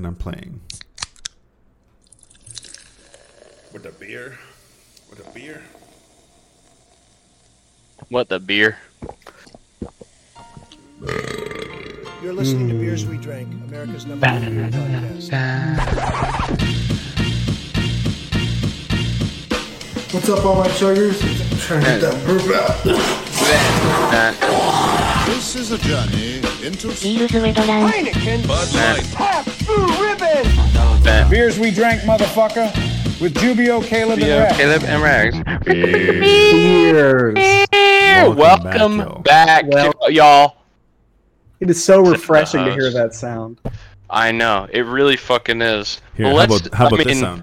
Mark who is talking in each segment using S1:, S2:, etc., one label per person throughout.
S1: I'm playing.
S2: With the beer. With the beer.
S3: What the beer?
S4: You're listening to Beers We Drank, America's number one beer podcast.
S5: What's up, all my chuggers? I'm trying to get that burp out.
S6: This is a journey into
S4: Heineken,
S3: Bud Light.
S7: Beers We Drank, motherfucker, with Jubio, Caleb, and Rex.
S3: Caleb and Rex.
S8: Beers.
S3: Welcome back to y'all.
S8: It is so refreshing to hear that sound.
S3: I know, it really fucking is.
S1: Here,
S3: Well,
S1: how about this sound?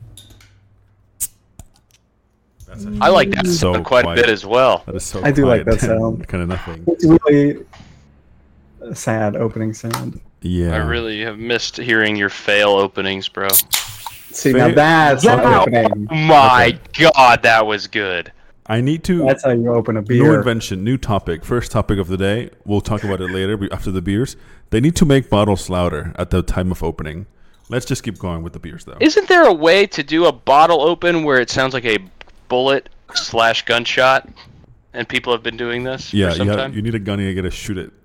S3: I like that
S1: So
S3: sound quite
S1: quiet.
S3: a bit as well.
S1: That is so
S8: I do like
S1: quiet.
S8: that sound.
S1: Kind of nothing.
S8: It's really a sad opening sound.
S1: Yeah.
S3: I really have missed hearing your fail openings, bro.
S8: See, now that's an opening.
S3: My God, that was good.
S1: I need to.
S8: That's how you open a
S1: New
S8: beer.
S1: invention, new topic. First topic of the day. We'll talk about it later after the beers. They need to make bottles louder at the time of opening. Let's just keep going with the beers, though.
S3: Isn't there a way to do a bottle open where it sounds like a bullet/gunshot? And people have been doing this
S1: Yeah,
S3: for some time?
S1: you need a gun and you gotta shoot it.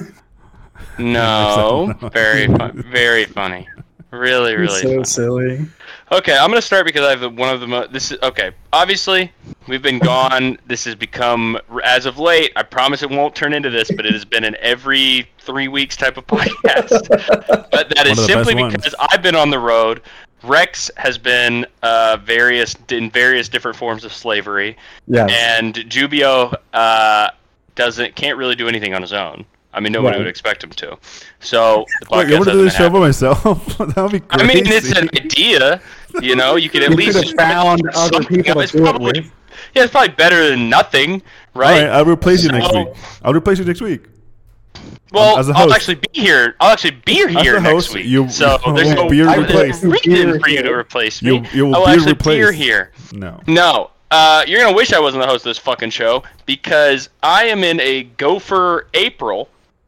S3: No, very funny. Really,
S8: You're
S3: really
S8: so
S3: funny.
S8: silly.
S3: Okay, I'm gonna start because I have one of the most. This is okay. Obviously, we've been gone. This has become, as of late. I promise it won't turn into this, but it has been an every 3 weeks type of podcast. But that is
S1: One of the
S3: simply
S1: best
S3: because I've been on the road. Rex has been in various different forms of slavery,
S8: Yes.
S3: and Jubio can't really do anything on his own. I mean, nobody would expect him to. So the
S1: Wait,
S3: podcast
S1: you want to do the
S3: hasn't
S1: show
S3: happened.
S1: by myself? That would be crazy.
S3: I mean, it's an idea. You know, you could at
S8: You
S3: least
S8: could have found other
S3: something.
S8: people
S3: It's
S8: to do it
S3: probably,
S8: with.
S3: yeah, it's probably better than nothing,
S1: All
S3: right?
S1: right, I'll replace you next
S3: So-
S1: week. I'll replace you next week.
S3: Well,
S1: as a
S3: I'll
S1: host.
S3: actually be here. I'll actually be here
S1: As
S3: next
S1: the host,
S3: week.
S1: you
S3: So there's
S1: will
S3: no
S1: be
S3: there's
S1: replaced.
S3: no reason
S8: You'll
S3: for you to
S8: be
S3: replace me.
S1: You will
S3: I'll
S1: be
S3: actually
S1: replaced.
S3: be here.
S1: No.
S3: No. You're gonna wish I wasn't the host of this fucking show because I am in a Gopher April.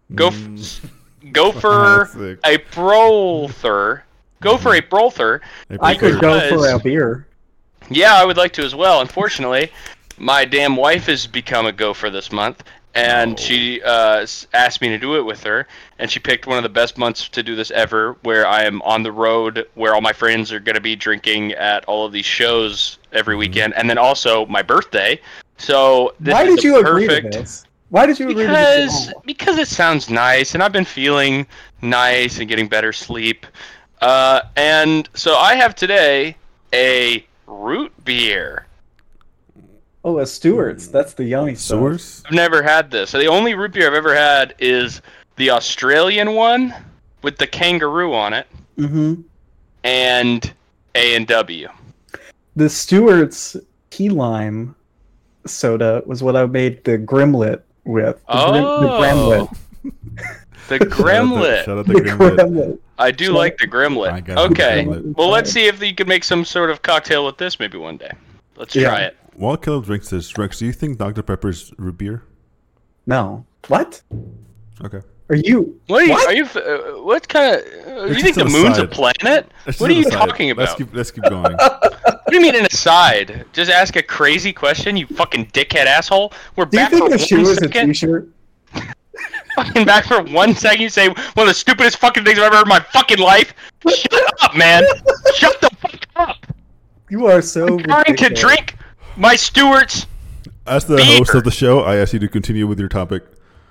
S3: Gopher
S1: Classic.
S3: Aprilther. Gopher Aprilther.
S8: I could go for
S3: Because-
S8: a beer.
S3: Yeah, I would like to as well. Unfortunately, my damn wife has become a gopher this month, and she asked me to do it with her, and she picked one of the best months to do this ever, where I am on the road, where all my friends are going to be drinking at all of these shows every weekend, and then also my birthday. So this
S8: Why
S3: is
S8: did
S3: the
S8: you agree to
S3: perfect...
S8: this? Why did you agree to this?
S3: Because it sounds nice, and I've been feeling nice and getting better sleep. And so I have today a root beer.
S8: Oh, a Stewart's. That's the yummy stuff.
S1: Sewers?
S3: I've never had this. So the only root beer I've ever had is the Australian one with the kangaroo on it,
S8: Mm-hmm.
S3: and A&W.
S8: The Stewart's key lime soda was what I made the Grimlet with. The Grimlet.
S3: The Grimlet.
S1: Shout out
S8: The
S1: to Grimlet.
S8: Grimlet.
S3: I do like the
S1: I
S3: Grimlet.
S1: got it.
S3: Okay.
S1: Grimlet.
S3: Well, let's see if you can make some sort of cocktail with this maybe one day. Let's
S8: Yeah.
S3: try it.
S1: While Caleb drinks this, Rex, do you think Dr. Pepper's root beer?
S8: No. What?
S1: Okay.
S8: Are you?
S3: What are you?
S8: What?
S3: Are you? What kind of?
S1: It's
S3: You think
S1: just
S3: the
S1: an
S3: moon's a
S1: aside.
S3: planet?
S1: Let's
S3: What
S1: do
S3: are you
S1: an aside.
S3: talking about?
S1: Let's keep going.
S3: What do you mean an aside? Just ask a crazy question, you fucking dickhead asshole. We're
S8: Do you
S3: back
S8: think
S3: for
S8: a shoe
S3: 1
S8: is a
S3: second.
S8: t-shirt?
S3: Fucking back for 1 second. You say one of the stupidest fucking things I've ever heard in my fucking life. Shut up, man. Shut the fuck up.
S8: You are so
S3: I'm trying to
S8: ridiculous.
S3: drink my Stewart's.
S1: As the
S3: Beer.
S1: host of the show, I ask you to continue with your topic.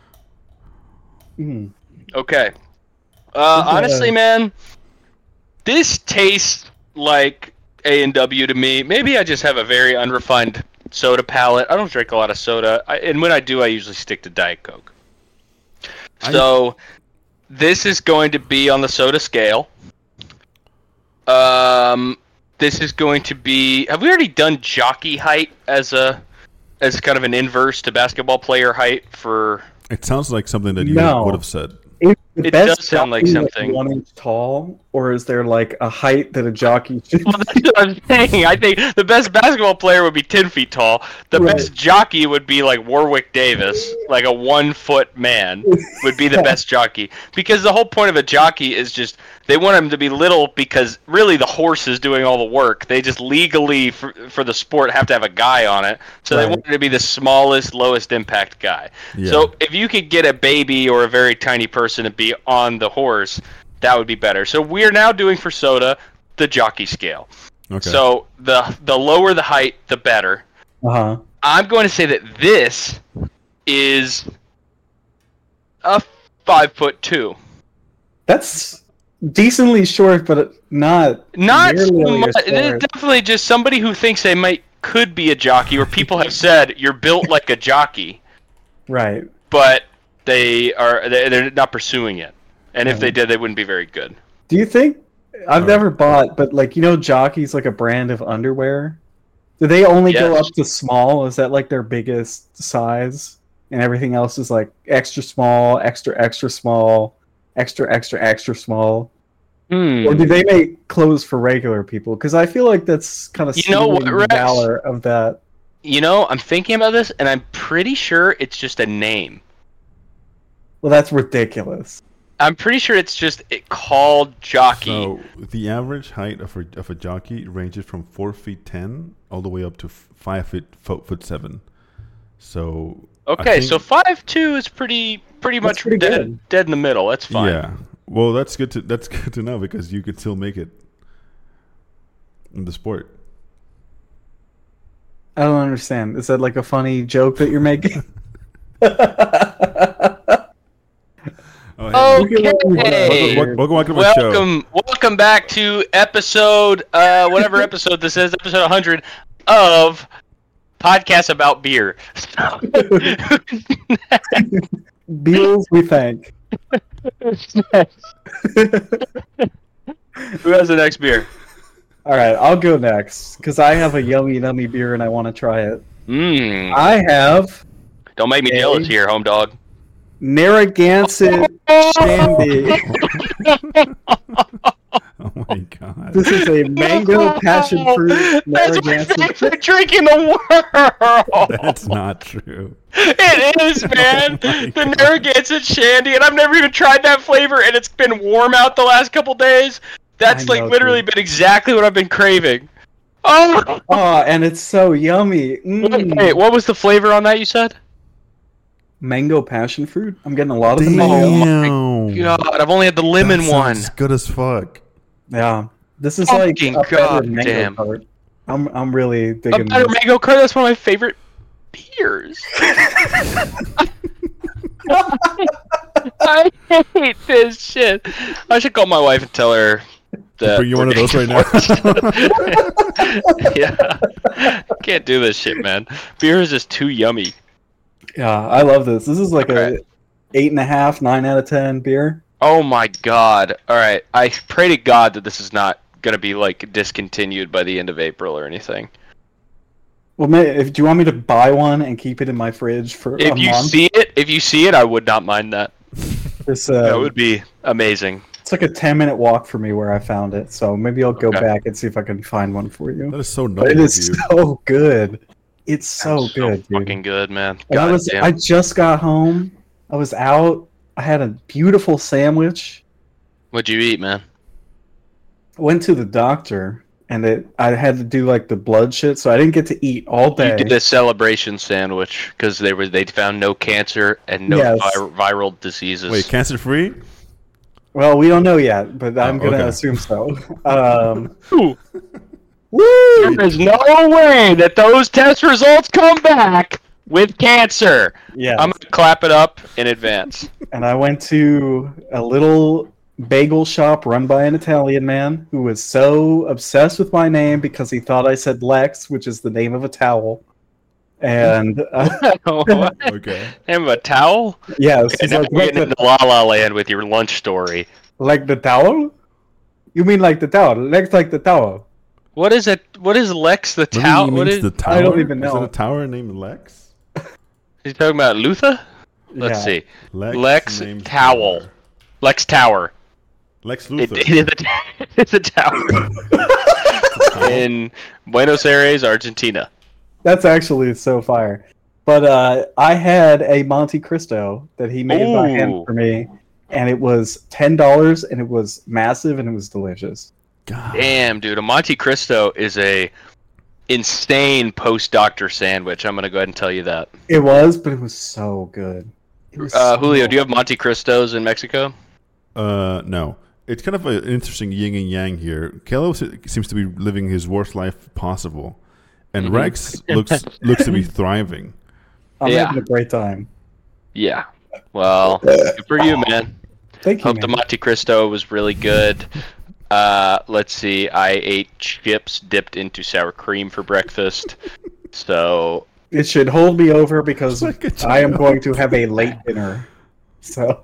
S3: Okay. Honestly, man, this tastes like A&W to me. Maybe I just have a very unrefined soda palate. I don't drink a lot of soda, and when I do, I usually stick to Diet Coke. So, this is going to be on the soda scale. This is going to be... Have we already done jockey height as kind of an inverse to basketball player height for...
S1: It sounds like something that you
S8: No.
S1: would have said.
S8: It The
S3: It
S8: best
S3: does sound like
S8: jockey
S3: something.
S8: 1 inch tall, or is there like a height that a jockey should?
S3: Well, that's what I'm saying. I think the best basketball player would be 10 feet tall. The
S8: Right.
S3: best jockey would be like Warwick Davis, like a 1 foot man would be the best jockey. Because the whole point of a jockey is just they want him to be little because really the horse is doing all the work. They just legally for the sport have to have a guy on it. So they
S8: Right.
S3: want him to be the smallest, lowest impact guy.
S1: Yeah.
S3: So if you could get a baby or a very tiny person to be on the horse, that would be better. So we're now doing for Soda the jockey scale.
S1: Okay.
S3: So the lower the height, the better.
S8: Uh-huh.
S3: I'm going to say that this is a 5'2".
S8: That's decently short, but not
S3: Not so
S8: nearly
S3: much.
S8: as
S3: It's
S8: short.
S3: definitely just somebody who thinks they could be a jockey, or people have said you're built like a jockey,
S8: Right.
S3: but they're not pursuing it. And if they did, they wouldn't be very good.
S8: Do you think I've never bought, but like Jockey's like a brand of underwear? Do they only go
S3: Yes.
S8: up to small? Is that like their biggest size, and everything else is like extra small, extra extra small, extra extra extra small? Or do they make clothes for regular people? Because I feel like that's kind of
S3: You know what,
S8: the
S3: Rex?
S8: valor of that.
S3: I'm thinking about this, and I'm pretty sure it's just a name.
S8: Well, that's ridiculous.
S3: I'm pretty sure it's just called jockey.
S1: So the average height of a jockey ranges from 4'10" all the way up to 5'7". So
S3: Okay,
S1: I think-
S3: so 5'2" is pretty much
S8: pretty
S3: dead
S8: good.
S3: dead in the middle. That's fine.
S1: yeah. Well, that's good to know because you could still make it in the sport.
S8: I don't understand. Is that like a funny joke that you're making?
S1: Oh, hey,
S3: Okay.
S1: welcome back to my show.
S3: Welcome back to episode whatever episode this is, episode 100 of Podcast About Beer.
S8: Beals, we thank.
S3: Who has the next beer?
S8: All right, I'll go next because I have a yummy beer and I want to try it. I have
S3: Don't make me jealous here, home dog.
S8: Narragansett Shandy.
S1: Oh my god.
S8: This is a mango passion fruit
S3: That's my
S8: Narragansett.
S3: favorite drink in the world.
S1: That's not true.
S3: It is, man. The Narragansett Shandy, and I've never even tried that flavor, and it's been warm out the last couple days. That's
S8: I know,
S3: literally
S8: dude.
S3: been exactly what I've been craving. Oh,
S8: Oh, and it's so yummy. Mm.
S3: wait, what was the flavor on that you said?
S8: Mango passion fruit. I'm getting a lot of the mango.
S1: Damn.
S3: God, I've only had the lemon
S1: That
S3: one.
S1: sounds good as fuck.
S8: Yeah, this is
S3: Fucking
S8: like a better
S3: goddamn.
S8: mango cart. I'm really
S3: A
S8: digging
S3: better
S8: this.
S3: mango curd. That's one of my favorite beers. I hate this shit. I should call my wife and tell her that.
S1: Bring you one of
S3: we're
S1: those right now.
S3: Yeah. Can't do this shit, man. Beer is just too yummy.
S8: Yeah, I love this. This is like
S3: Okay.
S8: a 8.5, 9 out of 10 beer.
S3: Oh my god. Alright. I pray to God that this is not gonna be like discontinued by the end of April or anything.
S8: Well, do you want me to buy one and keep it in my fridge for a
S3: If you
S8: month?
S3: see it, I would not mind that.
S8: This,
S3: That would be amazing.
S8: it's like a 10-minute walk for me where I found it, so maybe I'll go
S3: Okay.
S8: back and see if I can find one for you.
S1: That is so
S8: But
S1: noble
S8: it
S1: of
S8: is
S1: you.
S8: so good. It's so
S3: That's
S8: good, dude.
S3: fucking good, man.
S8: And
S3: God
S8: I
S3: damn.
S8: just got home. I was out. I had a beautiful sandwich.
S3: What'd you eat, man?
S8: I went to the doctor, and I had to do like the blood shit, so I didn't get to eat all day.
S3: You did a celebration sandwich because they found no cancer and no
S8: Yes.
S3: viral diseases.
S1: Wait, cancer free?
S8: Well, we don't know yet, but I'm gonna
S1: okay.
S8: assume so.
S3: Ooh,
S8: Woo!
S3: there's no way that those test results come back with cancer.
S8: Yeah,
S3: I'm gonna clap it up in advance.
S8: and I went to a little bagel shop run by an Italian man who was so obsessed with my name because he thought I said Lex, which is the name of a towel. And
S3: What?
S1: Okay.
S3: Name of a towel?
S8: yes,
S3: Okay,
S8: he's
S3: now
S8: like,
S3: we're getting into La La Land with your lunch story.
S8: like the towel? You mean like the towel? Lex like the towel.
S3: What is it? What is Lex the
S1: What do you
S3: towel?
S1: mean
S3: What
S1: it's
S3: is?
S1: the tower?
S8: I don't even
S1: Is
S8: know.
S1: it a tower named Lex?
S3: He's talking about Luther. Let's
S8: Yeah.
S3: see.
S1: Lex
S3: Lex
S1: named
S3: Towel.
S1: Tower.
S3: Lex Tower.
S1: Lex
S3: It
S1: Luthor.
S3: is a tower in Buenos Aires, Argentina.
S8: That's actually so fire. But I had a Monte Cristo that he made by hand
S3: Ooh.
S8: for me, and it was $10, and it was massive, and it was delicious.
S1: God.
S3: Damn, dude, a Monte Cristo is a insane post-doctor sandwich. I'm gonna go ahead and tell you that.
S8: It was, but it was so good. It was so
S3: Julio, do you have Monte Cristos in Mexico?
S1: No. It's kind of an interesting yin and yang here. Kalo seems to be living his worst life possible, and Rex looks to be thriving.
S8: I'm
S3: Yeah.
S8: having a great time.
S3: Yeah. Well, good for you, man.
S8: Thank you.
S3: Hope the
S8: man.
S3: Monte Cristo was really good. Let's see. I ate chips dipped into sour cream for breakfast. So
S8: It should hold me over because
S1: Like a
S8: I am
S1: child.
S8: going to have a late dinner. So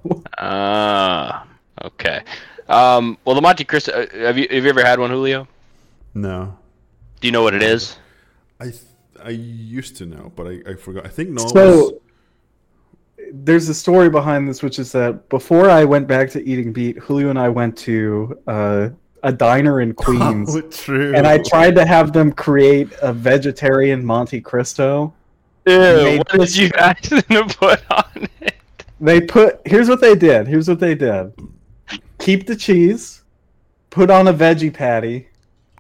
S3: okay. Well, the Monte Cristo. Have you ever had one, Julio?
S1: No.
S3: Do you know what it is?
S1: I used to know, but I forgot. I think no.
S8: So there's a story behind this, which is that before I went back to eating beet, Julio and I went to a diner in Queens,
S1: True.
S8: and I tried to have them create a vegetarian Monte Cristo.
S3: Ew,
S8: made
S3: what did you ask them to put on it?
S8: Here's what they did. Keep the cheese, put on a veggie patty,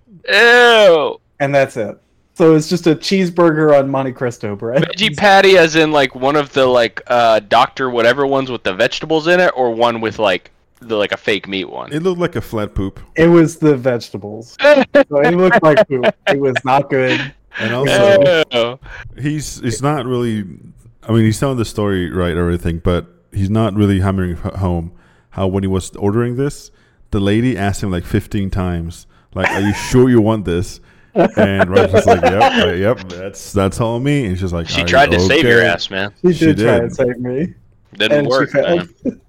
S3: Ew.
S8: and that's it. So it's just a cheeseburger on Monte Cristo bread.
S3: Veggie patty, as in like one of the Dr. whatever ones with the vegetables in it, or one with like a fake meat one.
S1: It looked like a flat poop,
S8: It was the vegetables. So it looked like poop. It was not good.
S1: and also
S3: Ew.
S1: he's not really. I mean, he's telling the story right or everything, but he's not really hammering home how when he was ordering this, the lady asked him like 15 times, like, "Are you sure you want this?" And Rex was like, "Yep, that's all me." And she's like,
S3: She
S1: "Are you
S3: tried to save your
S1: okay?"
S3: ass, man.
S8: She
S1: She
S8: did try
S1: did.
S8: to save me.
S3: Didn't
S8: And
S3: work,
S8: she failed.
S3: man.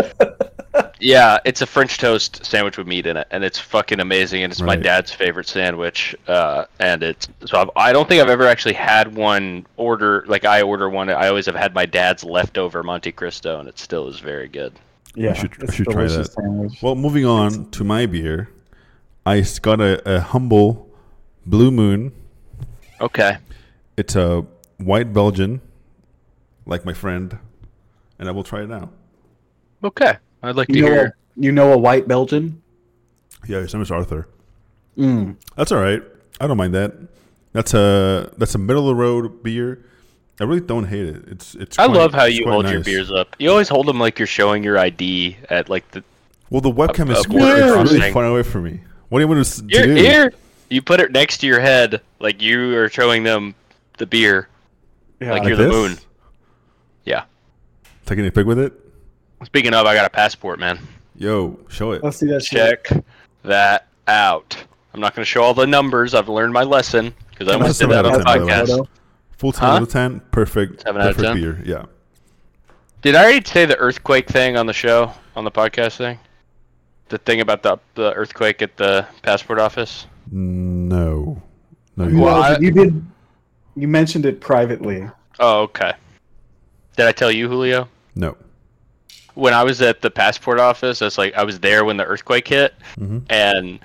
S3: Yeah, it's a French toast sandwich with meat in it, and it's fucking amazing. And it's my
S1: Right.
S3: dad's favorite sandwich. And it's so I don't think I've ever actually had one order like I order one. I always have had my dad's leftover Monte Cristo, and it still is very good.
S8: Yeah,
S1: I should
S8: it's
S1: try
S8: delicious
S1: that.
S8: sandwich.
S1: Well, moving on to my beer, I got a humble Blue Moon.
S3: Okay.
S1: It's a white Belgian, like my friend, and I will try it now.
S3: Okay. I'd like to
S8: You know,
S3: hear.
S8: you know a white Belgian?
S1: Yeah, his name is Arthur.
S8: Mm.
S1: That's all right. I don't mind that. That's a middle of the road beer. I really don't hate it. It's.
S3: I
S1: quite-
S3: love how
S1: it's
S3: you
S1: quite
S3: hold your
S1: nice.
S3: beers up. You always hold them like you're showing your ID at like the
S1: Well, the webcam is
S3: a border
S1: it's really
S3: crossing.
S1: far away from me. What do you want to
S3: Here,
S1: do?
S3: here. You put it next to your head, like you are showing them the beer,
S8: Yeah.
S3: like
S1: Like
S3: you're the
S1: this?
S3: moon. Yeah.
S1: Taking a pic with it?
S3: Speaking of, I got a passport, man.
S1: Yo, show it.
S8: Let's see that shit.
S3: Check that out. I'm not going to show all the numbers. I've learned my lesson because I almost did
S1: That's
S3: that on the
S1: 7 out of 10, by the way.
S3: podcast.
S1: Full 10
S3: Huh?
S1: out of 10. Perfect.
S3: 7 out of
S1: Perfect
S3: 10?
S1: beer. Yeah.
S3: Did I already say the earthquake thing on the show, on the podcast thing? The thing about the earthquake at the passport office?
S1: No. No, you
S8: Well,
S3: Well, I-
S8: you did. You mentioned it privately.
S3: Oh, okay. Did I tell you, Julio?
S1: No.
S3: When I was at the passport office, I was there when the earthquake hit, and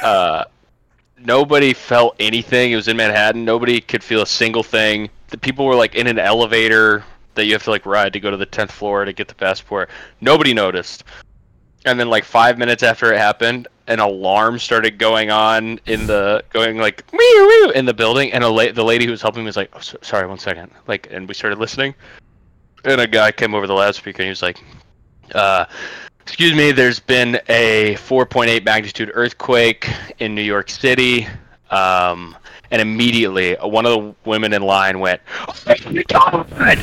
S3: nobody felt anything. It was in Manhattan. Nobody could feel a single thing. The people were like in an elevator that you have to like ride to go to the 10th floor to get the passport. Nobody noticed. And then like 5 minutes after it happened, an alarm started going on in the in the building, and the lady who was helping me was like, "Oh, sorry, 1 second." Like, and we started listening, and a guy came over the loudspeaker and he was like, "Excuse me, there's been a 4.8 magnitude earthquake in New York City." And immediately, one of the women in line went, "Oh my God!"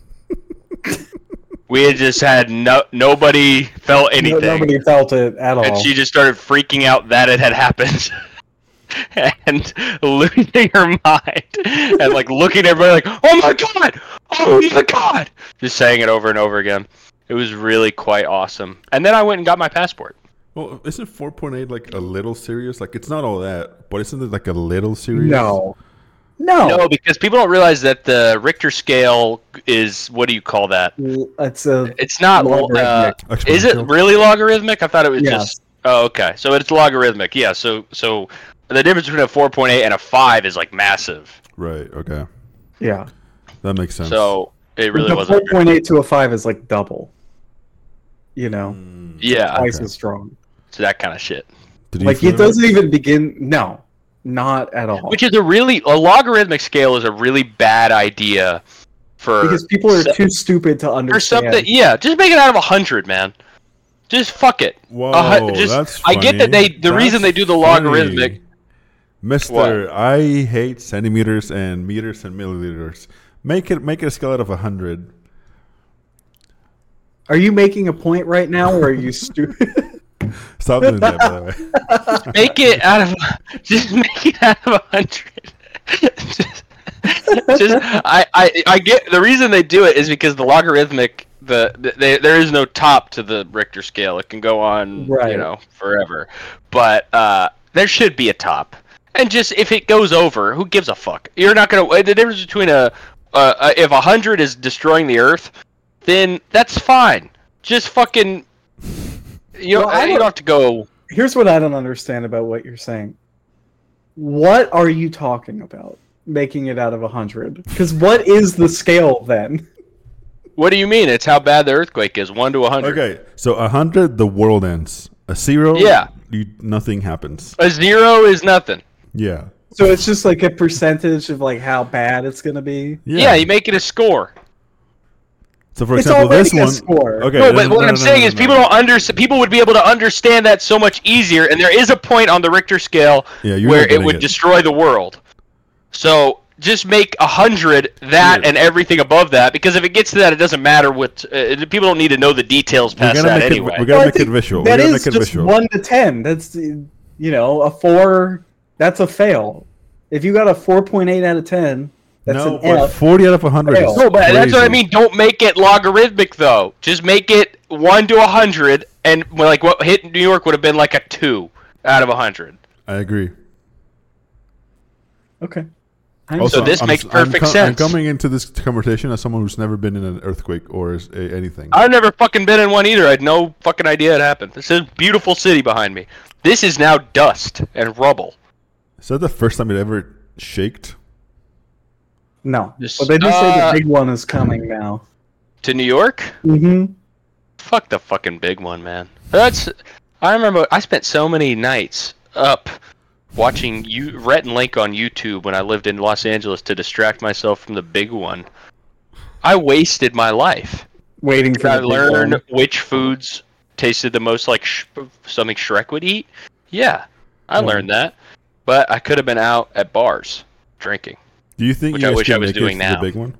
S3: We had just had nobody felt anything.
S8: Nobody felt it at all.
S3: And she just started freaking out that it had happened. And losing her mind. And like looking at everybody like, "Oh my God! Oh my God!" Just saying it over and over again. It was really quite awesome. And then I went and got my passport.
S1: Well, isn't 4.8 like a little serious? Like, it's not all that, but isn't it like a little serious?
S8: No.
S3: No, because people don't realize that the Richter scale is, what do you call that?
S8: It's
S3: not
S8: logarithmic.
S3: Is it really logarithmic? I thought it was
S8: Yes.
S3: just. Oh, okay. So it's logarithmic. Yeah. So the difference between a 4.8 and a 5 is like massive.
S1: Right. Okay.
S8: Yeah.
S1: That makes sense.
S3: So it really
S8: the
S3: wasn't.
S8: 4.8 to a 5 is like double. You know,
S3: Yeah.
S8: twice as strong.
S3: So that kind of shit.
S1: Did you
S8: Like
S1: feel
S8: it doesn't even begin. No, not at all.
S3: Which is a logarithmic scale is a really bad idea for
S8: Because people are too stupid to
S3: for
S8: understand.
S3: something. Yeah, just make it out of 100, man. Just fuck it.
S1: Whoa, that's
S3: I get that
S1: funny.
S3: the reason they do the logarithmic.
S1: Funny. Mister, I hate centimeters and meters and milliliters. Make it a scale out of 100.
S8: Are you making a point right now, or are you stupid?
S1: Stop doing that, by the way.
S3: Make it out of just make it out of 100. I get the reason they do it is because the logarithmic there is no top to the Richter scale. It can go on forever, but there should be a top. And just if it goes over, who gives a fuck? You're not gonna. The difference between if 100 is destroying the Earth, then that's fine. Just fucking. You don't have to go.
S8: Here's what I don't understand about what you're saying. What are you talking about? Making it out of 100? Because what is the scale then?
S3: What do you mean? It's how bad the earthquake is, 1 to 100.
S1: Okay, so 100, the world ends. A 0, nothing happens.
S3: A 0 is nothing.
S1: Yeah.
S8: So it's just like a percentage of like how bad it's gonna be.
S3: Yeah, you make it a score.
S1: So for
S8: It's
S1: example, this
S8: already a
S1: one.
S8: score.
S1: Okay.
S3: No, but what I'm saying is people don't understand. People would be able to understand that so much easier, and there is a point on the Richter scale where it would destroy the world. So just make 100 that and everything above that, because if it gets to that, it doesn't matter what. People don't need to know the details past that anyway.
S1: We gotta make it visual.
S8: That is just 1 to 10. That's a 4. That's a fail. If you got a 4.8 out of 10. That's an F.
S1: 40 out of 100 is
S3: No, but
S1: crazy.
S3: that's what I mean. Don't make it logarithmic, though. Just make it 1 to 100, and like what hit New York would have been like a 2 out of 100.
S1: I agree.
S8: Okay.
S3: So this makes perfect sense.
S1: I'm coming into this conversation as someone who's never been in an earthquake or anything.
S3: I've never fucking been in one either. I had no fucking idea it happened. This is a beautiful city behind me. This is now dust and rubble.
S1: Is that the first time it ever shaked?
S8: No. But they do say the big one is coming now.
S3: To New York?
S8: Mm-hmm.
S3: Fuck the fucking big one, man. I remember I spent so many nights up watching Rhett and Link on YouTube when I lived in Los Angeles to distract myself from the big one. I wasted my life
S8: waiting for.
S3: I learned which foods tasted the most like something Shrek would eat. Yeah, I learned that, but I could have been out at bars drinking.
S1: Do you think
S3: which
S1: you
S3: I
S1: guys
S3: wish
S1: can
S3: I was
S1: make
S3: doing
S1: it to
S3: now?
S1: the big one?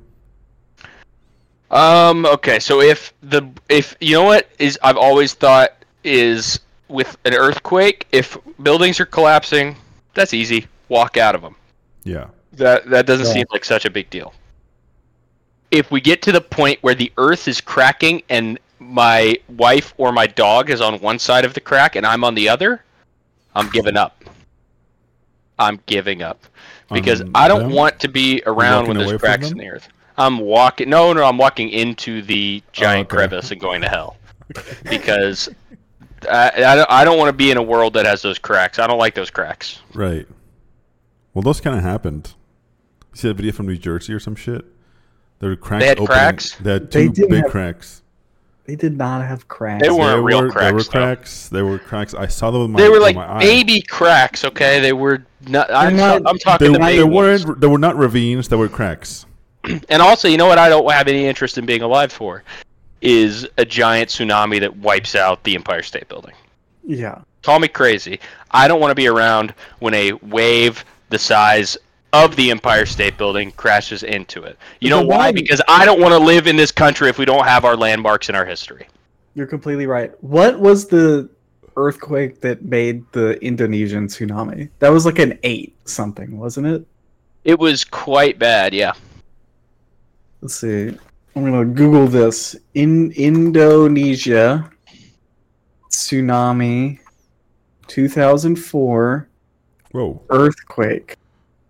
S3: Okay, so if you know what is I've always thought is with an earthquake, if buildings are collapsing, that's easy. Walk out of them.
S1: Yeah.
S3: That doesn't seem like such a big deal. If we get to the point where the earth is cracking and my wife or my dog is on one side of the crack and I'm on the other, I'm giving up. I'm giving up. Because I don't want to be around when there's cracks in the earth. I'm walking. No, I'm walking into the giant crevice and going to hell. Because I don't want to be in a world that has those cracks. I don't like those cracks.
S1: Right. Well, those kind of happened. You see that video from New Jersey or some shit? There were cracks.
S3: They had cracks?
S1: They had two big cracks.
S8: They did not have cracks.
S3: They weren't real cracks.
S1: There were cracks. There were cracks. I saw them with my
S3: They were like
S1: my eye.
S3: baby cracks, okay? They were not. I'm talking.
S1: They were not ravines. They were cracks.
S3: And also, you know what I don't have any interest in being alive for? Is a giant tsunami that wipes out the Empire State Building.
S8: Yeah.
S3: Call me crazy. I don't want to be around when a wave the size of the Empire State Building crashes into it. You know why? Because I don't want to live in this country if we don't have our landmarks in our history.
S8: You're completely right. What was the earthquake that made the Indonesian tsunami? That was like an 8 something, wasn't it?
S3: It was quite bad, yeah.
S8: Let's see. I'm going to Google this. In Indonesia, tsunami, 2004,
S1: Whoa.
S8: earthquake.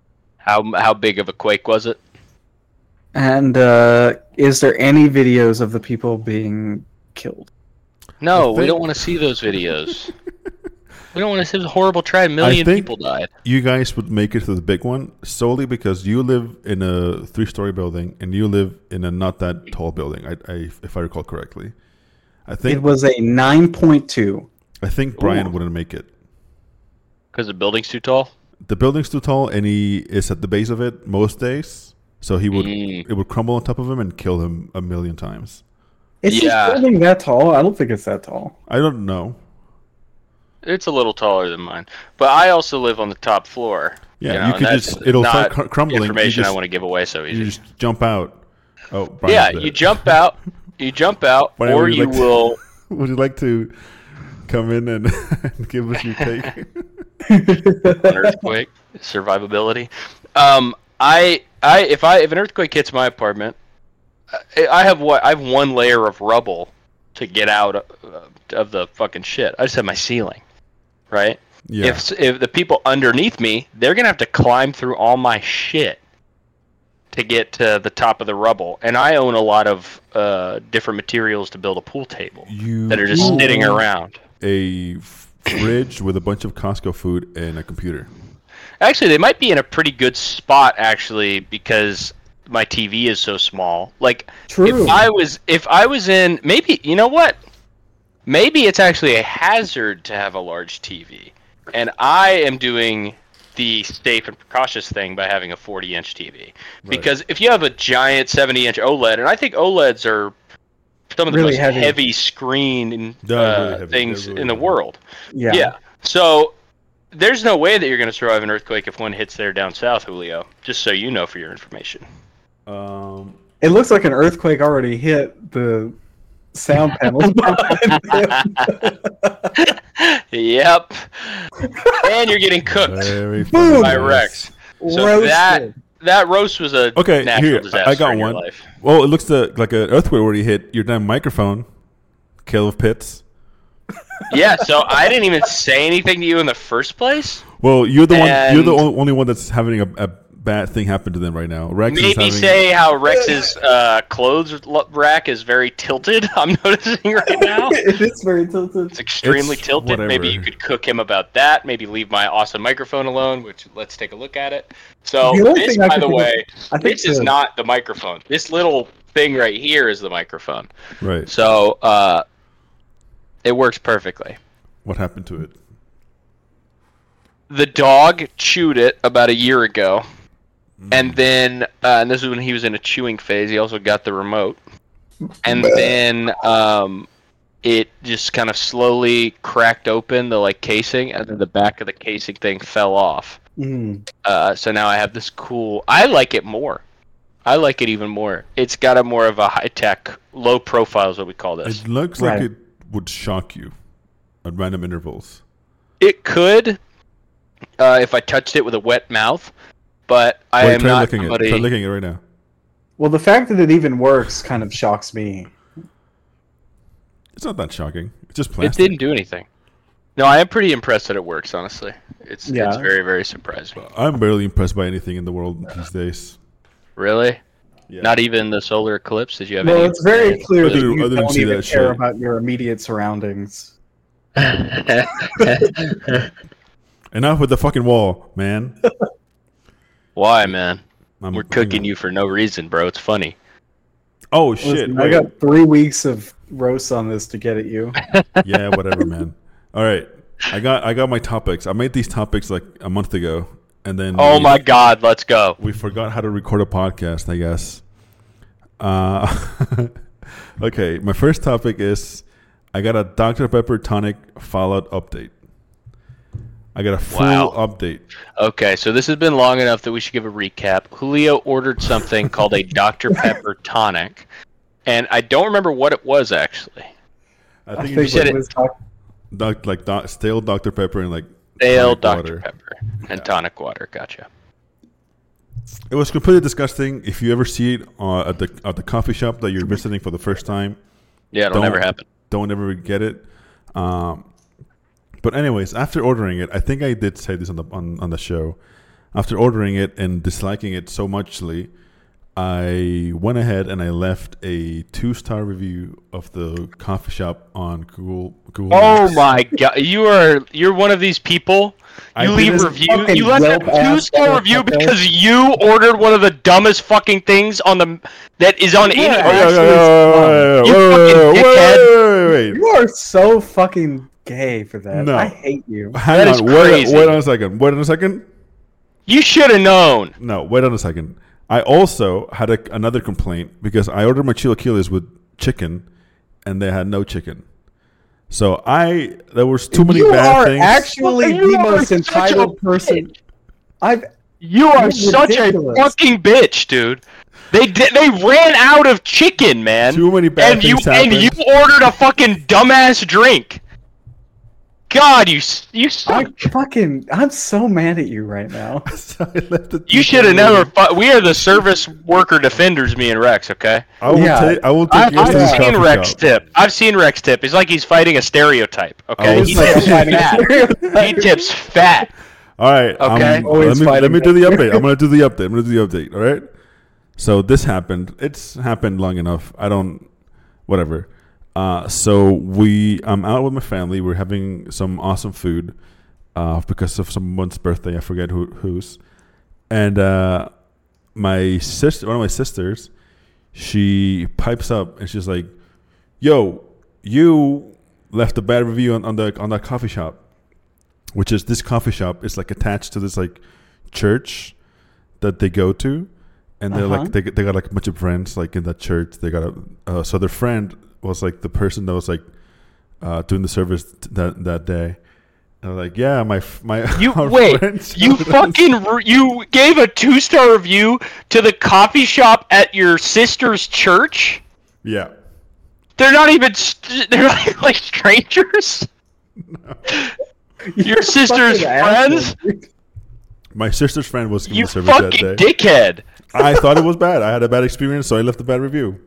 S3: How big of a quake was it?
S8: And is there any videos of the people being killed?
S3: No, we don't want to see those videos. We don't want to see the horrible tragedy. A million people died.
S1: You guys would make it to the big one solely because you live in a 3-story building and you live in a not that tall building. If I recall correctly, I think
S8: It was a 9.2.
S1: I think Brian wouldn't make it.
S3: Because the building's too tall?
S1: The building's too tall, and he is at the base of it most days. So he would it would crumble on top of him and kill him a million times.
S8: Is
S3: Yeah.
S8: this building that tall? I don't think it's that tall.
S1: I don't know.
S3: It's a little taller than mine. But I also live on the top floor.
S1: Yeah, you
S3: and
S1: could
S3: that's
S1: just it'll start
S3: not
S1: crumbling.
S3: information
S1: you just,
S3: I want to give away so easy.
S1: You just jump out. Oh, Brian's
S3: Yeah,
S1: dead.
S3: you jump out. You jump out,
S1: Brian,
S3: or
S1: would
S3: you
S1: like to-
S3: will.
S1: Would you like to come in and give us your take?
S3: An earthquake survivability. If an earthquake hits my apartment, I have one layer of rubble to get out of the fucking shit. I just have my ceiling, right?
S1: Yeah.
S3: If the people underneath me, they're gonna have to climb through all my shit to get to the top of the rubble, and I own a lot of different materials to build a pool table that are just sitting around.
S1: A fridge with a bunch of Costco food and a computer.
S3: Actually, they might be in a pretty good spot, actually, because my TV is so small. Like,
S8: True.
S3: if I was in, maybe, you know what? Maybe it's actually a hazard to have a large TV, and I am doing the safe and precautious thing by having a 40-inch TV. Because if you have a giant 70-inch OLED, and I think OLEDs are some of the
S8: Really
S3: most
S8: heavy.
S3: heavy screen
S1: Really heavy.
S3: things
S1: They're really
S3: in the
S1: heavy.
S3: world.
S8: Yeah.
S3: So there's no way that you're going to survive an earthquake if one hits there down south, Julio. Just so you know for your information.
S8: It looks like an earthquake already hit the sound panels behind him.
S3: Yep. And you're getting cooked
S1: Very funny.
S3: by
S1: guys.
S3: Rex. So
S8: Roasted.
S3: that roast was a
S1: Okay,
S3: natural
S1: here
S3: disaster
S1: I got
S3: in your
S1: one.
S3: life.
S1: Well, it looks like an earthquake already hit your damn microphone. Caleb Pitts.
S3: Yeah, so I didn't even say anything to you in the first place.
S1: Well, you're the one. You're the
S3: And-
S1: only one that's having a bad thing happen to them right now. Rex is
S3: Maybe
S1: having,
S3: say how Rex's clothes rack is very tilted. I'm noticing right now.
S8: It is very tilted.
S3: It's extremely
S1: It's
S3: tilted.
S1: whatever.
S3: Maybe you could cook him about that. Maybe leave my awesome microphone alone, which let's take a look at it. So
S8: The only
S3: this,
S8: thing I
S3: by
S8: could
S3: the
S8: think
S3: way,
S8: I think
S3: this is not the microphone. This little thing right here is the microphone.
S1: right.
S3: So it works perfectly.
S1: What happened to it?
S3: The dog chewed it about a year ago. And then, and this is when he was in a chewing phase, he also got the remote. And then it just kind of slowly cracked open the casing, and then the back of the casing thing fell off. So now I have this cool. I like it more. I like it even more. It's got a more of a high tech, low profile is what we call this.
S1: It looks
S8: Right.
S1: like it would shock you at random intervals.
S3: It could, if I touched it with a wet mouth, but I
S1: Wait,
S3: am
S1: try
S3: not
S1: licking it.
S3: somebody.
S1: Try licking it right now.
S8: Well, the fact that it even works kind of shocks me.
S1: It's not that shocking. It's just
S3: It
S1: plastic.
S3: didn't do anything. No, I am pretty impressed that it works. Honestly, it's
S8: Yeah.
S3: very, very surprising.
S1: I'm barely impressed by anything in the world these days.
S3: Really?
S1: Yeah.
S3: Not even the solar eclipse? Did you have
S8: Well,
S3: any?
S8: it's very clear that
S1: Other-
S8: you
S1: other than
S8: don't
S1: see
S8: even
S1: that
S8: care
S1: shit.
S8: about your immediate surroundings.
S1: Enough with the fucking wall, man.
S3: Why, man?
S1: I'm
S3: We're cooking you for no reason, bro. It's funny.
S1: Oh shit!
S8: Listen, I
S1: wait.
S8: got 3 weeks of roast on this to get at you.
S1: Yeah, whatever, man. All right, I got my topics. I made these topics like a month ago, and then
S3: Oh my God, let's go.
S1: we forgot how to record a podcast. I guess. Okay, my first topic is I got a Dr Pepper tonic Fallout update. I got a full
S3: Wow.
S1: update.
S3: Okay, so this has been long enough that we should give a recap. Julio ordered something called a Dr. Pepper tonic, and I don't remember what it was actually.
S1: I
S8: I
S1: think
S8: think
S1: it's
S3: said
S8: it
S3: it-
S8: was
S1: stale Dr Pepper and like
S3: Stale
S1: tonic
S3: Dr.
S1: water.
S3: Pepper and tonic water. Gotcha.
S1: It was completely disgusting. If you ever see it at the coffee shop that you're visiting for the first time,
S3: Yeah, it'll
S1: Don't-
S3: never happen.
S1: don't ever get it. But anyways, after ordering it, I think I did say this on the show. after ordering it and disliking it so muchly, I went ahead and I left a 2-star review of the coffee shop on Google
S3: Oh
S1: Maps.
S3: my god, you're one of these people. You leave review. You left a 2-star review because you ordered one of the dumbest fucking things that is on any.
S1: Wait.
S8: You are so fucking gay for that.
S1: No.
S8: I hate you.
S1: Hang on. Wait on a second.
S3: You should have known.
S1: No, wait on a second. I also had another complaint because I ordered my chilaquiles with chicken, and they had no chicken. So there was too many bad things.
S8: You are actually the most entitled person.
S3: You are such a fucking bitch, dude. They ran out of chicken, man.
S1: Too many bad things happened.
S3: And you ordered a fucking dumbass drink. God, you
S8: I'm so mad at you right now.
S1: So I left it.
S3: You should have never. We are the service worker defenders, me and Rex. Okay.
S1: I will take yours to the
S3: I've seen
S1: coffee
S3: Rex
S1: shop.
S3: tip. I've seen Rex tip. It's like he's fighting a stereotype. Okay.
S1: was
S3: He
S1: like
S3: tips
S8: fighting a
S3: fat.
S8: stereotype.
S3: He tips fat.
S1: All right.
S3: Okay.
S1: Let me do the update. I'm gonna do the update. All right. So this happened. It's happened long enough. Whatever. So I'm out with my family. We're having some awesome food because of someone's birthday. I forget whose. And one of my sisters, she pipes up and she's like, "Yo, you left a bad review on that coffee shop," which is this coffee shop is like attached to this like church that they go to, and they're like they got like a bunch of friends like in that church. They got so their friend was like the person that was like doing the service that day. And I'm like, yeah, my
S3: You
S1: our
S3: wait.
S1: friends
S3: You you gave a 2-star review to the coffee shop at your sister's church?
S1: Yeah.
S3: They're not even like strangers. No. Your sister's friends?
S1: My sister's friend was giving
S3: You
S1: the service that
S3: fucking
S1: day.
S3: dickhead.
S1: I thought it was bad. I had a bad experience, so I left a bad review.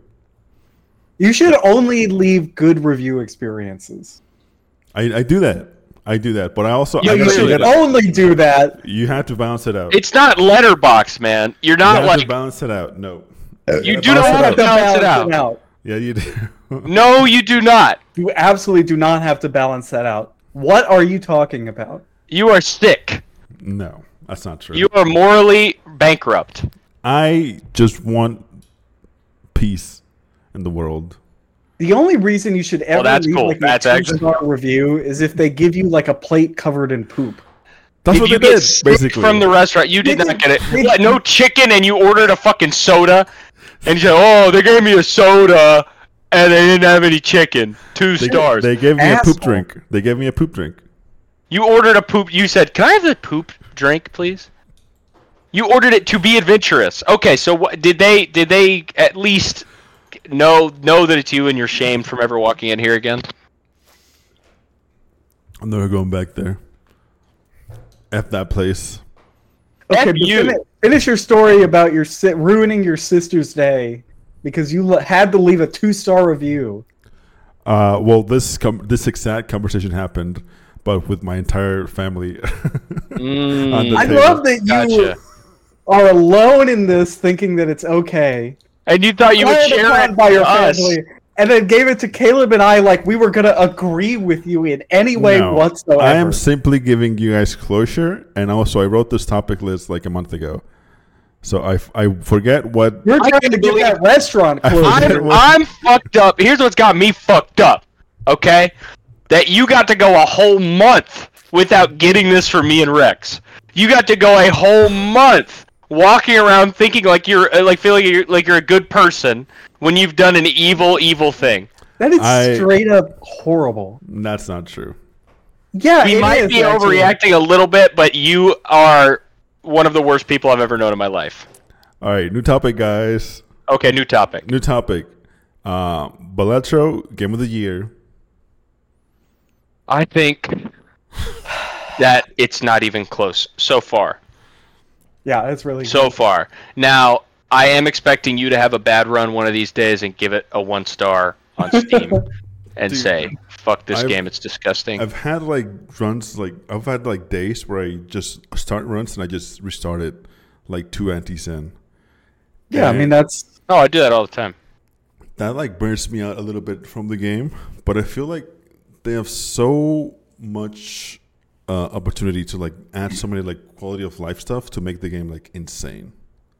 S8: You should only leave good review experiences.
S1: I do that, but I also
S3: You
S1: I gotta-
S8: should only do that.
S1: you have to balance it out.
S3: It's not letterbox, man. You're
S1: you
S3: not
S1: have
S3: like
S1: to balance it out. No.
S3: you do not have to balance it out.
S1: Yeah, you do.
S3: No, you do not.
S8: You absolutely do not have to balance that out. What are you talking about?
S3: You are sick.
S1: No, that's not true.
S3: You are morally bankrupt.
S1: I just want peace in the world.
S8: The only reason you should ever
S3: that's
S8: leave
S3: cool.
S8: like
S3: That's
S8: a
S3: actually-
S8: 2-star review is if they give you like a plate covered in poop.
S1: That's
S3: If
S1: what
S3: you
S1: they
S3: get
S1: did,
S3: sick
S1: basically.
S3: from the restaurant, you did
S8: They
S3: not
S8: did-
S3: get it.
S8: they
S3: What,
S8: did-
S3: no chicken, and you ordered a fucking soda, and you said, "Oh, they gave me a soda, and they didn't have any chicken." 2 stars.
S1: They gave me
S8: Asshole.
S1: a poop drink. They gave me a poop drink.
S3: You ordered a poop. You said, "Can I have the poop drink, please?" You ordered it to be adventurous. Okay, so what did they at least know that it's you and you're shamed from ever walking in here again?
S1: I'm never going back there. F that place.
S8: Okay,
S3: F
S8: but
S3: you.
S8: finish your story about your ruining your sister's day because you had to leave a 2-star review.
S1: Well, this exact conversation happened, but with my entire family. On the
S8: I
S1: table.
S8: love that you
S3: Gotcha.
S8: are alone in this, thinking that it's okay.
S3: And you thought you would
S8: Fired
S3: share
S8: upon
S3: it
S8: by your
S3: with us.
S8: family, and then gave it to Caleb and I like we were gonna agree with you in any way
S1: No,
S8: whatsoever.
S1: I am simply giving you guys closure, and also I wrote this topic list like a month ago, so I forget what.
S8: You're trying to give that restaurant closure.
S3: I'm fucked up. Here's what's got me fucked up. Okay, that you got to go a whole month without getting this from me and Rex. You got to go a whole month walking around thinking like you're feeling you're a good person when you've done an evil thing.
S8: That is straight up horrible.
S1: That's not true.
S8: Yeah,
S3: We
S8: it
S3: might
S8: is,
S3: be
S8: actually.
S3: overreacting a little bit, but you are one of the worst people I've ever known in my life.
S1: All right, new topic, guys.
S3: Okay, new topic.
S1: New topic. Balatro Game of the Year.
S3: I think that it's not even close so far.
S8: Yeah, it's really
S3: So
S8: good.
S3: far. Now, I am expecting you to have a bad run one of these days and give it a 1 star on Steam. and
S1: Dude,
S3: say, "Fuck this
S1: I've-
S3: game, it's disgusting."
S1: I've had like runs, like I've had like days where I just start runs and I just restart it like 2 antis in.
S8: Yeah, I mean that's
S3: Oh, I do that all the time.
S1: That like burns me out a little bit from the game, but I feel like they have so much opportunity to like add so many like quality of life stuff to make the game like insane.